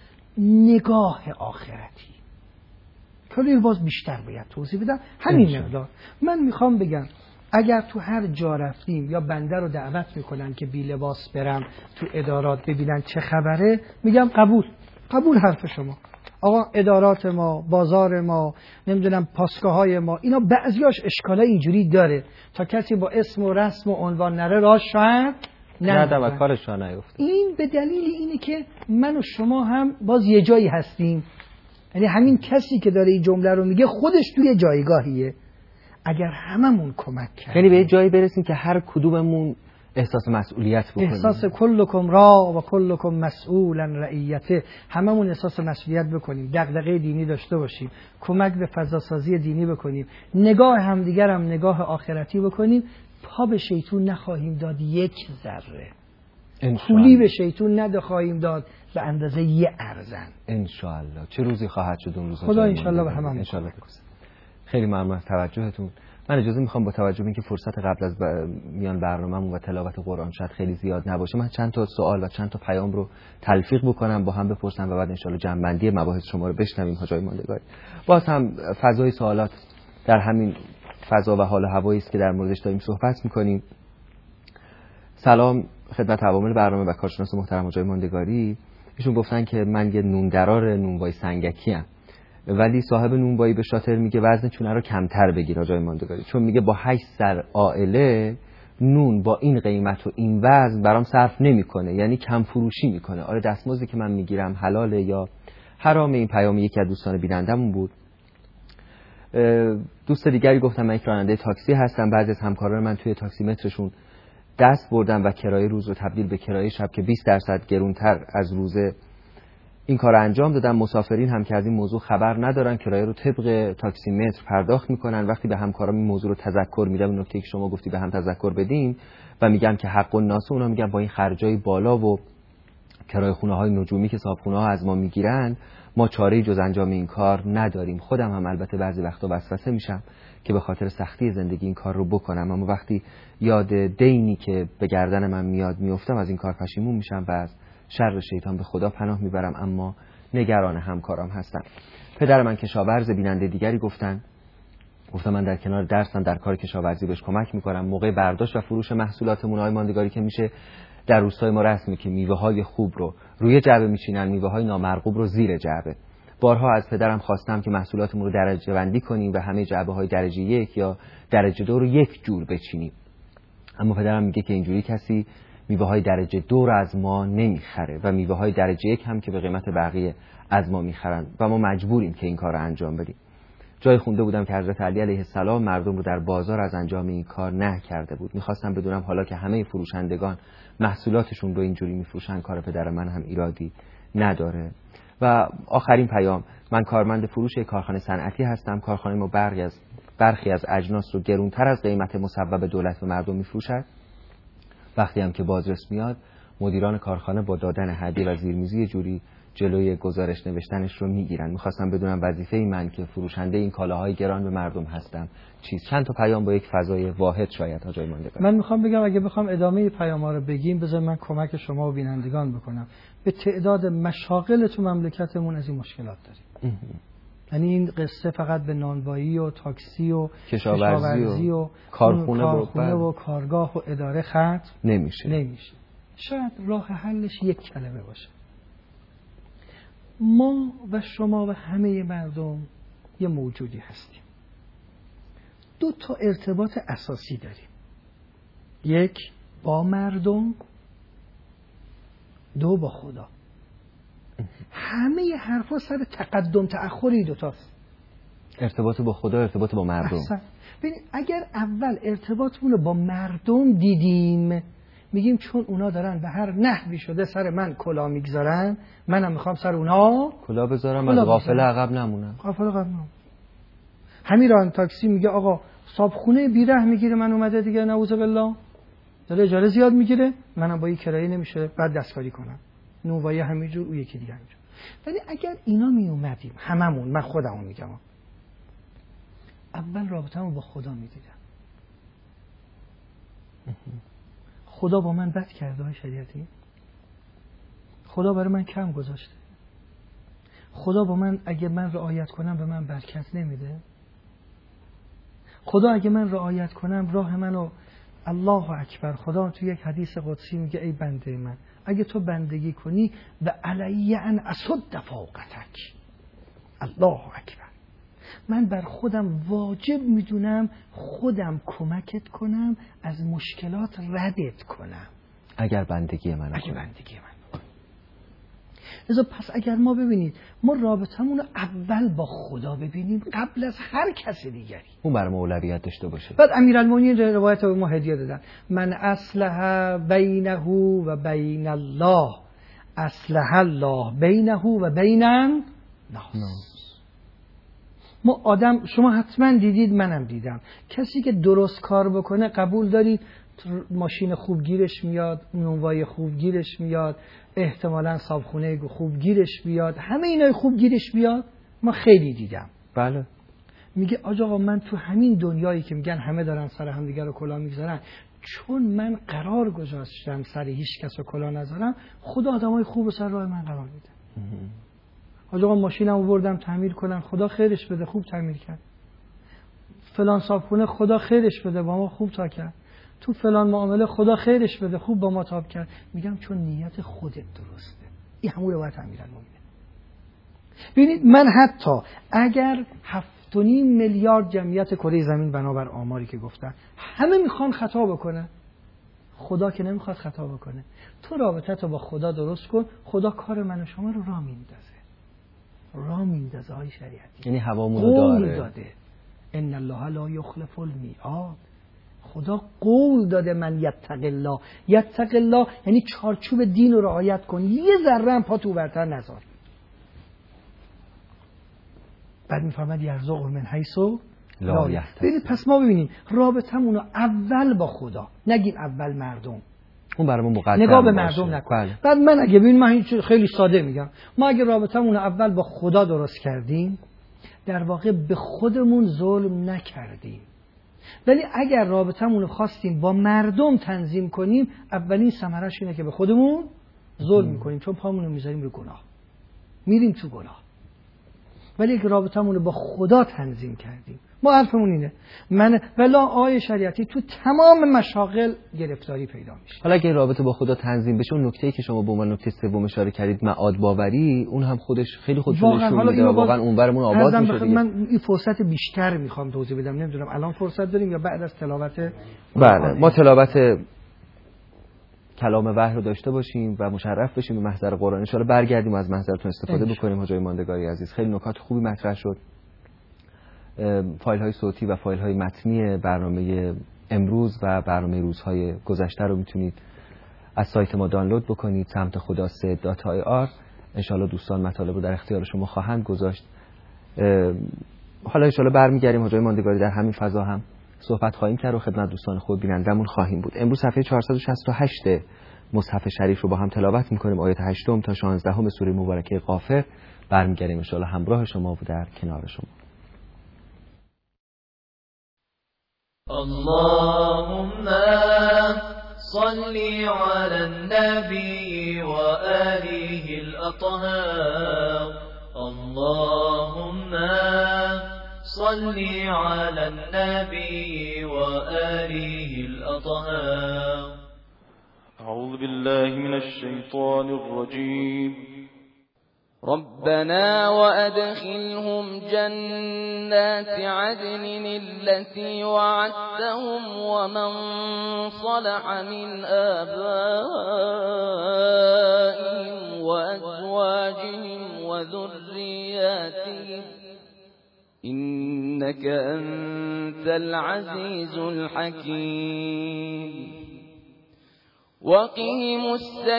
[SPEAKER 3] نگاه آخرتی کلی باز بیشتر باید توضیح بدم. همین مقدار من میخوام بگم اگر تو هر جا رفتیم یا بنده رو دعوت میکنن که بی لباس برم تو ادارات ببینن چه خبره، میگم قبول قبول حرف شما آقا، ادارات ما، بازار ما، نمیدونم پاسگاه‌های ما، اینا بعضیاش اشکالای اینجوری داره تا کسی با اسم و رسم و عنوان نره راش شاید
[SPEAKER 2] نه و کارش را نیفته.
[SPEAKER 3] این به دلیل اینه که من و شما هم باز یه جایی هستیم، یعنی همین کسی که داره این جمله رو میگه خودش توی جایگاهیه. اگر هممون کمک کردیم،
[SPEAKER 2] یعنی به یه جایی برسیم که هر کدوممون احساس مسئولیت بکنیم،
[SPEAKER 3] احساس کلکم را و کلکم مسئولا رعیته، هممون احساس مسئولیت بکنیم، دغدغه دینی داشته باشیم، کمک به فضا سازی دینی بکنیم، نگاه همدیگر هم نگاه آخرتی بکنیم، پا به شیطون نخواهیم داد یک ذره، پولی به شیطون ندخواهیم داد به اندازه یه ارزن.
[SPEAKER 2] انشاءالله. چه روزی خواهد شد اون روزا؟
[SPEAKER 3] خدا انشاءالله به هممون
[SPEAKER 2] انشاءالله. خیلی ممنون از توجهتون. من اجازه میخوام با توجه به اینکه فرصت قبل از میان برنامه‌مون و تلاوت قرآن شاید خیلی زیاد نباشه، من چند تا سوال و چند تا پیام رو تلفیق بکنم با هم بپرسم و بعد انشاءالله جنبندی مباحث شما رو بشنویم. حاجای ماندگاری، باز هم فضای سوالات در همین فضا و حال و هوایی است که در موردش داریم صحبت میکنیم. سلام خدمت عوامل برنامه و کارشناس محترم حاجای ماندگاری. ایشون گفتن که من یه نوندرار نونوای سنگکی ام، ولی صاحب نونوایی به شاطر میگه وزن چونه رو کمتر بگیر حاجای ماندگاری، چون میگه با هشت سر عائله نون با این قیمت و این وزن برام صرف نمیکنه، یعنی کم فروشی میکنه. آره دستمزدی که من میگیرم حلاله یا حرامه؟ این پیام یکی از دوستان بینندمون بود. دوست دیگری گفتم من یک راننده تاکسی هستم، بعضی از همکاران من توی تاکسی مترشون دست بردن و کرایه روز رو تبدیل به کرایه شب که بیست درصد گرونتر از روزه این کار انجام دادن. مسافرین هم که از این موضوع خبر ندارن کرایه رو طبق تاکسی متر پرداخت میکنن. وقتی به همکارام این موضوع رو تذکر میدم، این نکته که شما گفتی به هم تذکر بدیم و میگم که حق الناس، اونا میگن با این خرجای بالا و کرایه خونه های نجومی که صاحب خونه ها از ما میگیرن ما چاره‌ای جز انجام این کار نداریم. خودم هم البته بعضی وقتا وسوسه میشم که به خاطر سختی زندگی این کار رو بکنم، اما وقتی یاد دینی که به گردن من میاد میافتم از این کار پشیمون میشم و از شر شیطان به خدا پناه میبرم، اما نگران همکارام هستم. پدر من کشاورز، بیننده دیگری گفتن گفتم من در کنار درسم در کار کشاورزی بهش کمک میکنم. موقع برداشت و فروش محصولاتمون آقای ماندگاری که میشه در روستای ما رسمی که میوه‌های خوب رو روی جعبه میچینن، میوه‌های نامرغوب رو زیر جعبه. بارها از پدرم خواستم که محصولاتمون رو درجه بندی کنیم و همه جعبه‌های درجه یک یا درجه دو رو یک جور بچینیم. اما پدرم میگه که اینجوری کسی میوه‌های درجه دو رو از ما نمیخره و میوه‌های درجه یک هم که به قیمت بقیه از ما میخرن و ما مجبوریم که این کار رو انجام بدیم. جای خونده بودم که حضرت علی علیه السلام مردم رو در بازار از انجام این کار نه کرده بود. میخواستم بدونم حالا که همه فروشندگان محصولاتشون رو اینجوری میفروشن، کار پدر من هم ایرادی نداره. و آخرین پیام، من کارمند فروش یک کارخانه صنعتی هستم. کارخانه ما برخی از برخی از اجناس رو گرونتر از قیمت مصوب دولت به مردم میفروشد. وقتی هم که بازرس میاد، مدیران کارخانه با دادن هدیه و زیرمیزی جوری جلوی گزارش نوشتنش رو میگیرن. میخواستم بدونم وظیفه من که فروشنده این کالاهای گران به مردم هستم چیز. چند تا پیام با یک فضای واحد شاید ها جای ماندگار.
[SPEAKER 3] من میخوام بگم اگه بخوام ادامه پیام‌ها رو بگیم، بذار من کمک شما و بینندگان بکنم. به تعداد مشاغل تو مملکتمون از این مشکلات داریم. یعنی این قصه فقط به نانوایی و تاکسی و
[SPEAKER 2] کشاورزی, کشاورزی و, و کارخونه,
[SPEAKER 3] کارخونه و, و کارگاه و اداره ختم
[SPEAKER 2] نمیشه.
[SPEAKER 3] نمیشه. شاید راه حلش یک کلمه باشه. ما و شما و همه مردم یه موجودی هستیم. دو تا ارتباط اساسی داریم. یک با مردم، دو با خدا. همه حرفا سر تقدم تأخری دوتاست.
[SPEAKER 2] ارتباط با خدا، ارتباط با مردم.
[SPEAKER 3] اصلا ببین اگر اول ارتباطمون رو با مردم دیدیم، میگیم چون اونا دارن به هر نحوی شده سر من کلا میگذارن، منم میخوام سر اونا
[SPEAKER 2] کلا بذارم و غافل عقب نمونم.
[SPEAKER 3] غافل عقب نمونم. همین ران تاکسی میگه آقا صابخونه بیره میگیره، من اومده دیگه نعوذ بالله داره اجاره زیاد میگیره، منم با این کرایه نمیشه بعد دستکاری کنم. نوبایی همینجور، او یکی دیگه همینجور. ولی اگر اینا می اومدیم هممون، من خودمون میگم، اول رابطه‌مو با خدا میدیدم. خدا با من بد کرده های شریعتی؟ خدا برای من کم گذاشته؟ خدا با من اگه من رعایت کنم به من برکت نمیده؟ خدا اگه من رعایت کنم راه منو، الله اکبر، خدا تو یک حدیث قدسی میگه ای بنده من اگه تو بندگی کنی و علی ان اسد فوقتک، الله اکبر، من بر خودم واجب میدونم خودم کمکت کنم از مشکلات ردت کنم
[SPEAKER 2] اگر بندگی من
[SPEAKER 3] اگر بندگی من بکنم. لذا پس اگر ما ببینید ما رابطمون رو اول با خدا ببینیم قبل از هر کس دیگری،
[SPEAKER 2] اون برای ما اولویت داشته باشه.
[SPEAKER 3] بعد امیرالمومنین روایت رو به ما هدیه دادن، من اصلح بینه و بین الله اصلح الله بینه و بین الناس. ما آدم، شما حتما دیدید منم دیدم، کسی که درست کار بکنه قبول دارید ماشین خوب گیرش میاد، نونوای خوب گیرش میاد، احتمالاً صابخونه خوب گیرش بیاد، همه اینای خوب گیرش بیاد. ما خیلی دیدم.
[SPEAKER 2] بله.
[SPEAKER 3] میگه آقا من تو همین دنیایی که میگن همه دارن سر هم دیگه رو کلا میگذارن، چون من قرار گذاشتم سر هیچ کس رو کلا نذارم، خدا آدمای خوب رو سر راه من قرار میده. آقا ماشینمو بردم تعمیر کنن، خدا خیرش بده خوب تعمیر کرد. فلان صابخونه خدا خیرش بده با ما خوب تا کرد. تو فلان معامله خدا خیرش بده خوب با ما تاب کرد. میگم چون نیت خودت درسته. این همون رو باید امیرالمومنین. ببینید من حتی اگر هفت و نیم میلیارد جمعیت کره زمین بنابر آماری که گفتن همه میخوان خطا بکنه، خدا که نمیخواد خطا بکنه. تو رابطت رو با خدا درست کن، خدا کار من و شما رو راه میندازه. راه میندازه های شریعتی.
[SPEAKER 2] یعنی هوامون رو داره.
[SPEAKER 3] داده. ان الله لا یخلف المیعاد. خدا قول داده من یتق الله. یتق الله یعنی چارچوب دین رو رعایت کن، یه ذره هم پا تو برتر نذار. بعد میفرماد یرزق من حیث لا یحتسب. ببینید پس ما ببینیم رابطمون رو اول با خدا، نگیم اول مردم.
[SPEAKER 2] اون برای ما مقدم
[SPEAKER 3] نگاه به مردم نکن.
[SPEAKER 2] بله.
[SPEAKER 3] بعد من اگه ببین من خیلی ساده میگم، ما اگه رابطمون رو اول با خدا درست کردیم در واقع به خودمون ظلم نکردیم. ولی اگر رابطمون رو خواستیم با مردم تنظیم کنیم، اولین ثمرش اینه که به خودمون ظلم میکنیم، چون پامون رو میذاریم رو گناه، میریم تو گناه. ولی یک رابطمون رو با خدا تنظیم کردیم. ما حرفمون اینه. من ولا آیه شریعتی تو تمام مشاغل گرفتاری پیدا میشه.
[SPEAKER 2] حالا اگه رابطه با خدا تنظیم بشه، اون نکته‌ای که شما به عنوان نکته سوم اشاره کردید، معاد باوری، اون هم خودش خیلی خودش نشون میده. واقعا اون برمون آباد میشه دیگه.
[SPEAKER 3] من این فرصت بیشتر میخوام توضیح بدم، نمیدونم الان فرصت داریم یا بعد از تلاوت.
[SPEAKER 2] بله، ما تلاوت کلام وحی رو داشته باشیم و مشرف بشیم به محضر قرآن. ان شاء الله برگردیم و از محضرتون استفاده بکنیم. حاجی ماندگاری عزیز، خیلی نکات خوبی مطرح شد. فایل های صوتی و فایل های متنی برنامه امروز و برنامه روزهای گذشته رو میتونید از سایت ما دانلود بکنید، سمت خدا سه دات آی آر. ان شاء الله دوستان مطالب رو در اختیار شما خواهند گذاشت. حالا ان شاء الله برمیگردیم حاجی ماندگاری در همین فضا هم صحبت خواهیم کرد و خدمت دوستان خود بینندمون خواهیم بود. امروز صفحه چهارصد و شصت و هشت مصحف شریف رو با هم تلاوت می‌کنیم، آیات هشتم تا شانزدهم سوره مبارکه غافر. برمیگردیم ان شاء الله همراه شما و در کنار شما.
[SPEAKER 4] اللهم صل على النبي وآله الأطهار. اللهم صل على النبي وآله الأطهار.
[SPEAKER 1] أعوذ بالله من الشيطان الرجيم.
[SPEAKER 5] ربنا وأدخلهم جنات عدن التي وعدتهم ومن صلح من آبائهم وأزواجهم وذرياتهم إنك أنت العزيز الحكيم. وقهم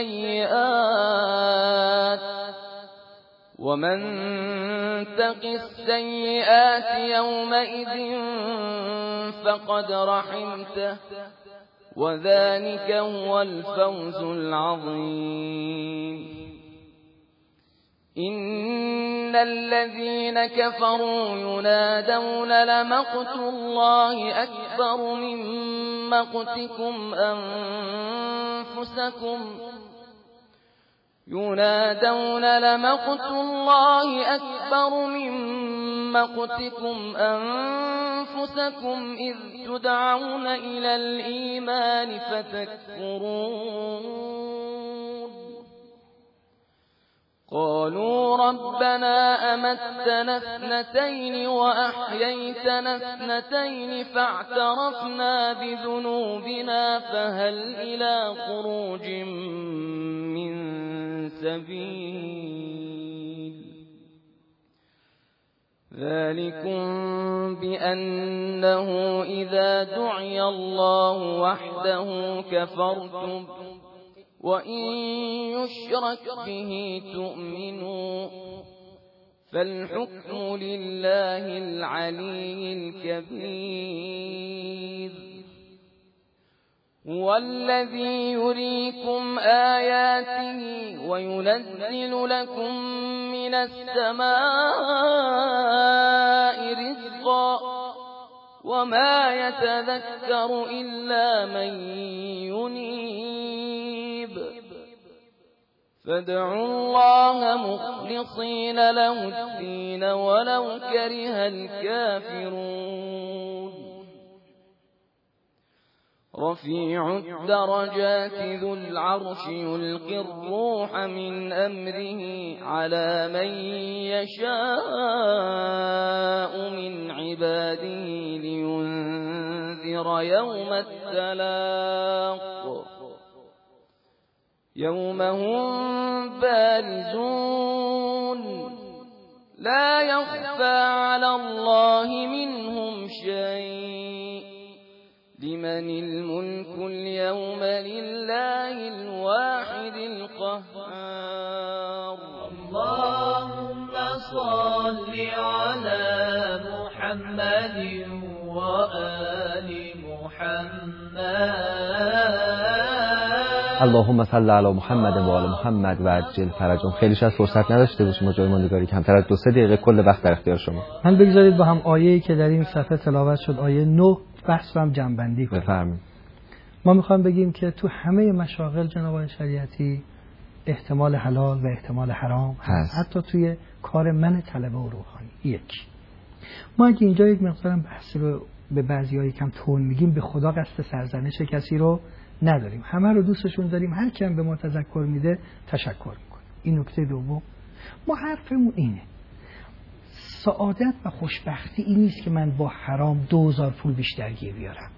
[SPEAKER 5] السيئات ومن تق السيئات يومئذ فقد رحمته وذلك هو الفوز العظيم. إن الذين كفروا ينادون لمقت الله أكبر من مقتكم أنفسكم ينادون لمقت الله أكبر من مقتكم أنفسكم إذ تدعون إلى الإيمان فتكفرون. قالوا ربنا أمتنا اثنتين وأحييتنا اثنتين فاعترفنا بذنوبنا فهل إلى خروج من سبيل. ذلكم بأنه إذا دعي الله وحده كفرتم وإن يشرك به تؤمنوا فالحكم لله العلي الكبير. هو الذي يريكم آياته وينزل لكم من السماء رزقا وما يتذكر إلا من ينيب. فادعوا الله مخلصين له الدين ولو كره الكافرون. رفيع الدرجات ذو العرش يلقي الروح من أمره على من يشاء من عباده لينذر يوم التلاق يوم هم بارزون لا يخفى على الله منهم شيء. لمن الملك اليوم لله الواحد القهار.
[SPEAKER 4] اللهم صل على محمد وآل محمد.
[SPEAKER 2] اللهم صل علی محمد و آل محمد و عجل فرجهم. خیلی شاید فرصت نداشته باشیم حاجی ماندگاری، کمتر از دو سه دقیقه کل وقت در اختیار شما.
[SPEAKER 3] من بگذارید با هم آیه‌ای که در این صفحه تلاوت شد، آیه نه، بحث رو هم جنبندی کنیم.
[SPEAKER 2] بفرمایید.
[SPEAKER 3] ما میخوایم بگیم که تو همه مشاغل جناب آقای شریعتی احتمال حلال و احتمال حرام هست، حتی توی کار من طلبه و روحانی. یک، ما اگه اینجا یک مقدارم بحث رو به بعضی‌ها کم تون میگیم، به خدا قصد سرزنش کسی رو نداریم، همه رو دوستشون داریم، هر کی هم به ما تذکر میده تشکر میکنیم. این نکته دوم. ما حرفمون اینه سعادت و خوشبختی این نیست که من با حرام دو هزار پول بیشتر گیر بیارم.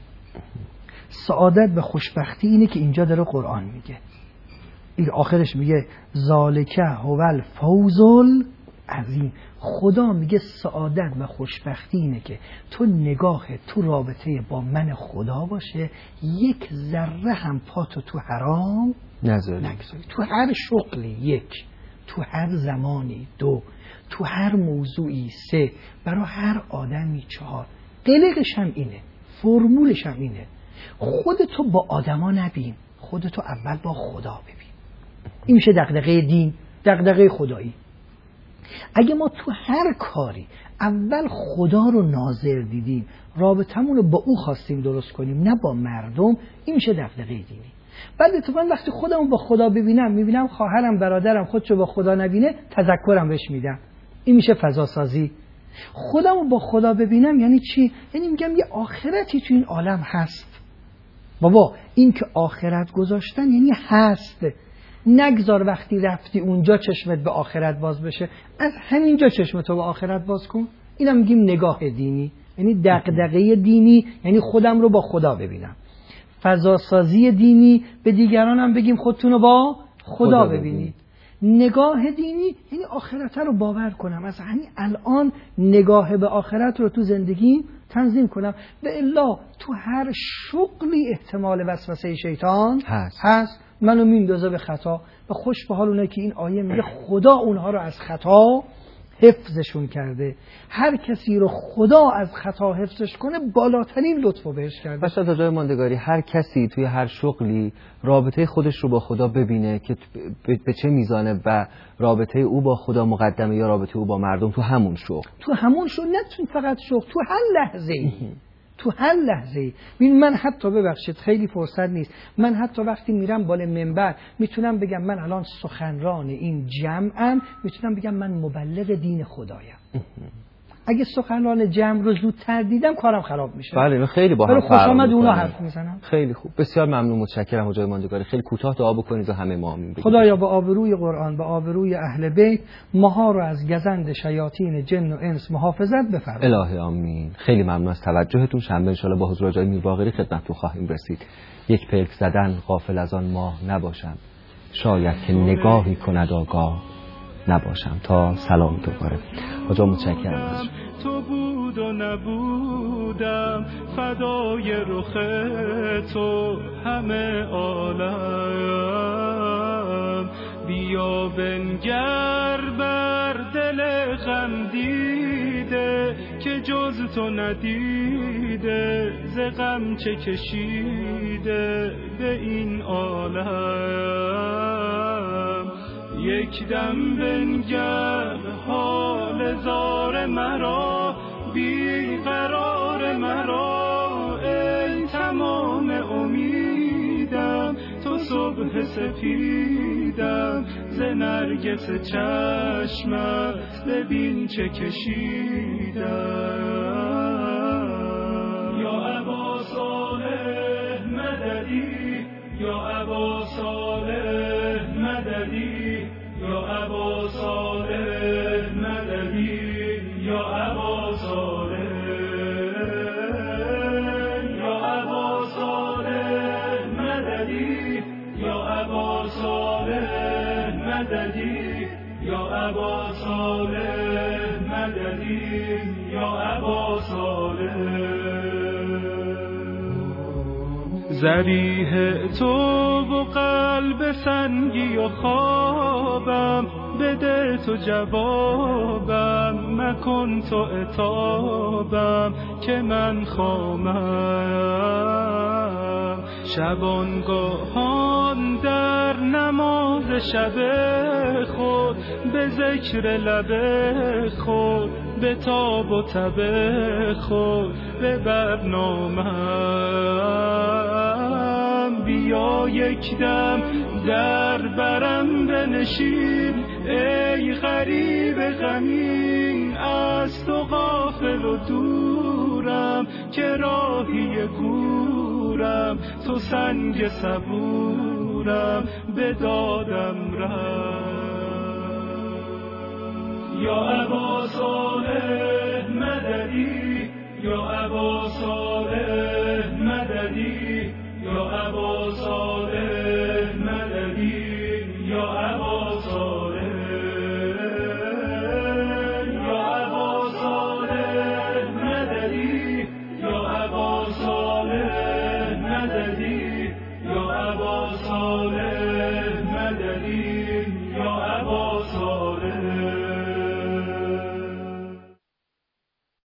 [SPEAKER 3] سعادت و خوشبختی اینه که اینجا داره قرآن میگه، این آخرش میگه ذالک هو الفوز العظیم. خدا میگه سعادت و خوشبختی اینه که تو نگاه تو رابطه با من خدا باشه، یک ذره هم پاتو تو حرام نذاری، تو هر شغلی یک، تو هر زمانی دو، تو هر موضوعی سه، برای هر آدمی چهار. قلقش هم اینه، فرمولش هم اینه، خودتو با آدما نبین، خودتو اول با خدا ببین. این میشه دغدغه دین، دغدغه خدایی. اگه ما تو هر کاری اول خدا رو ناظر دیدیم، رابطمون رو با او خواستیم درست کنیم نه با مردم، این میشه دغدغه دینی. بعد اتفاقا وقتی خودمو با خدا ببینم، میبینم خواهرم برادرم خودشو با خدا نبینه، تذکرم بهش میدم، این میشه فضا سازی. خودمو با خدا ببینم یعنی چی؟ یعنی میگم یه آخرتی تو این عالم هست. بابا این که آخرت گذاشتن یعنی هست. نگذار وقتی رفتی اونجا چشمت به آخرت باز بشه، از همینجا چشمتو به آخرت باز کن. اینم میگیم نگاه دینی، یعنی دغدغه دینی، یعنی خودم رو با خدا ببینم. فضاسازی دینی، به دیگرانم بگیم خودتونو با خدا ببینید. نگاه دینی یعنی آخرت رو باور کنم، از همین الان نگاه به آخرت رو تو زندگیم تنظیم کنم. و الا تو هر شغلی احتمال وسوسه شیطان هست, هست. منو میندازه به خطا. و خوش به حال اونه که این آیه میگه خدا اونها رو از خطا حفظشون کرده. هر کسی رو خدا از خطا حفظش کنه بالاترین لطفو بهش کرده.
[SPEAKER 2] بس تا جای ماندگاری هر کسی توی هر شغلی رابطه خودش رو با خدا ببینه که به چه میزانه و رابطه او با خدا مقدمه یا رابطه او با مردم تو همون شغل.
[SPEAKER 3] تو همون شغل، نه تو فقط شغل، تو هر لحظه ای. تو هر لحظه ای. ببین من حتی ببخشید خیلی فرصت نیست، من حتی وقتی میرم بالا منبر میتونم بگم من الان سخنران این جمعم، میتونم بگم من مبلغ دین خدایم. اگه سخنران جمع رو زودتر دیدم کارم خراب میشه.
[SPEAKER 2] بله خیلی با هم
[SPEAKER 3] خوش آمد اونا حرف میزنم.
[SPEAKER 2] خیلی خوب، بسیار ممنون، متشکرم حاجی ماندگاری. خیلی کوتاه دعا بکنید و همه ما آمین بگید.
[SPEAKER 3] خدایا با آبروی قرآن، با آبروی اهل بیت، ماها رو از گزند شیاطین جن و انس محافظت بفرما.
[SPEAKER 2] الهی آمین. خیلی ممنون از توجهتون. شنبه ان شاءالله با حضور حاجی میرباقری خدمتتون خواهیم رسید. یک پلک زدن غافل از آن ماه نباشم، شاید که نگاهی کند آگاه نباشم. تا سلام دوباره. حاجی متشکرم از
[SPEAKER 6] تو بود و نبودم، فدای رخ تو همه عالم. بیا بنگر بر دل غم دیده که جز تو ندیده، ز غم چه کشیده به این عالم. یک دم بنگر حال زار مرا، بی قرار مرا، ای تمام امیدم. تو صبح سپیدم، ز نرگس چشمت ببین چه کشیدم. یا ابا صالح مددی، یا ابا صالح مددی، یا ابا صالح مددی، یا ابا صالح، یا ابا صالح مددی، یا ابا صالح مددی، یا ابا صالح مددی، یا ابا صالح. ذریح تو و قلب سنگی و خوابم، بده تو جوابم، مکن تو عتابم که من خامم. شبانگاهان در نماز شب خود، به ذکر لب خود، به تاب و تب خود، به برنامه. بیا یک دم در برم بنشین ای غریب غمین، از تو غافل و دورم که راهی گورم، تو سنگ صبورم به دادم رفت. یا ابا صالح مددی، یا ابا صالح مددی، یا ابا صالح مددی، یا ابا صالح، یا ابا صالح مددی، یا ابا صالح مددی، یا ابا صالح مددی، یا ابا صالح.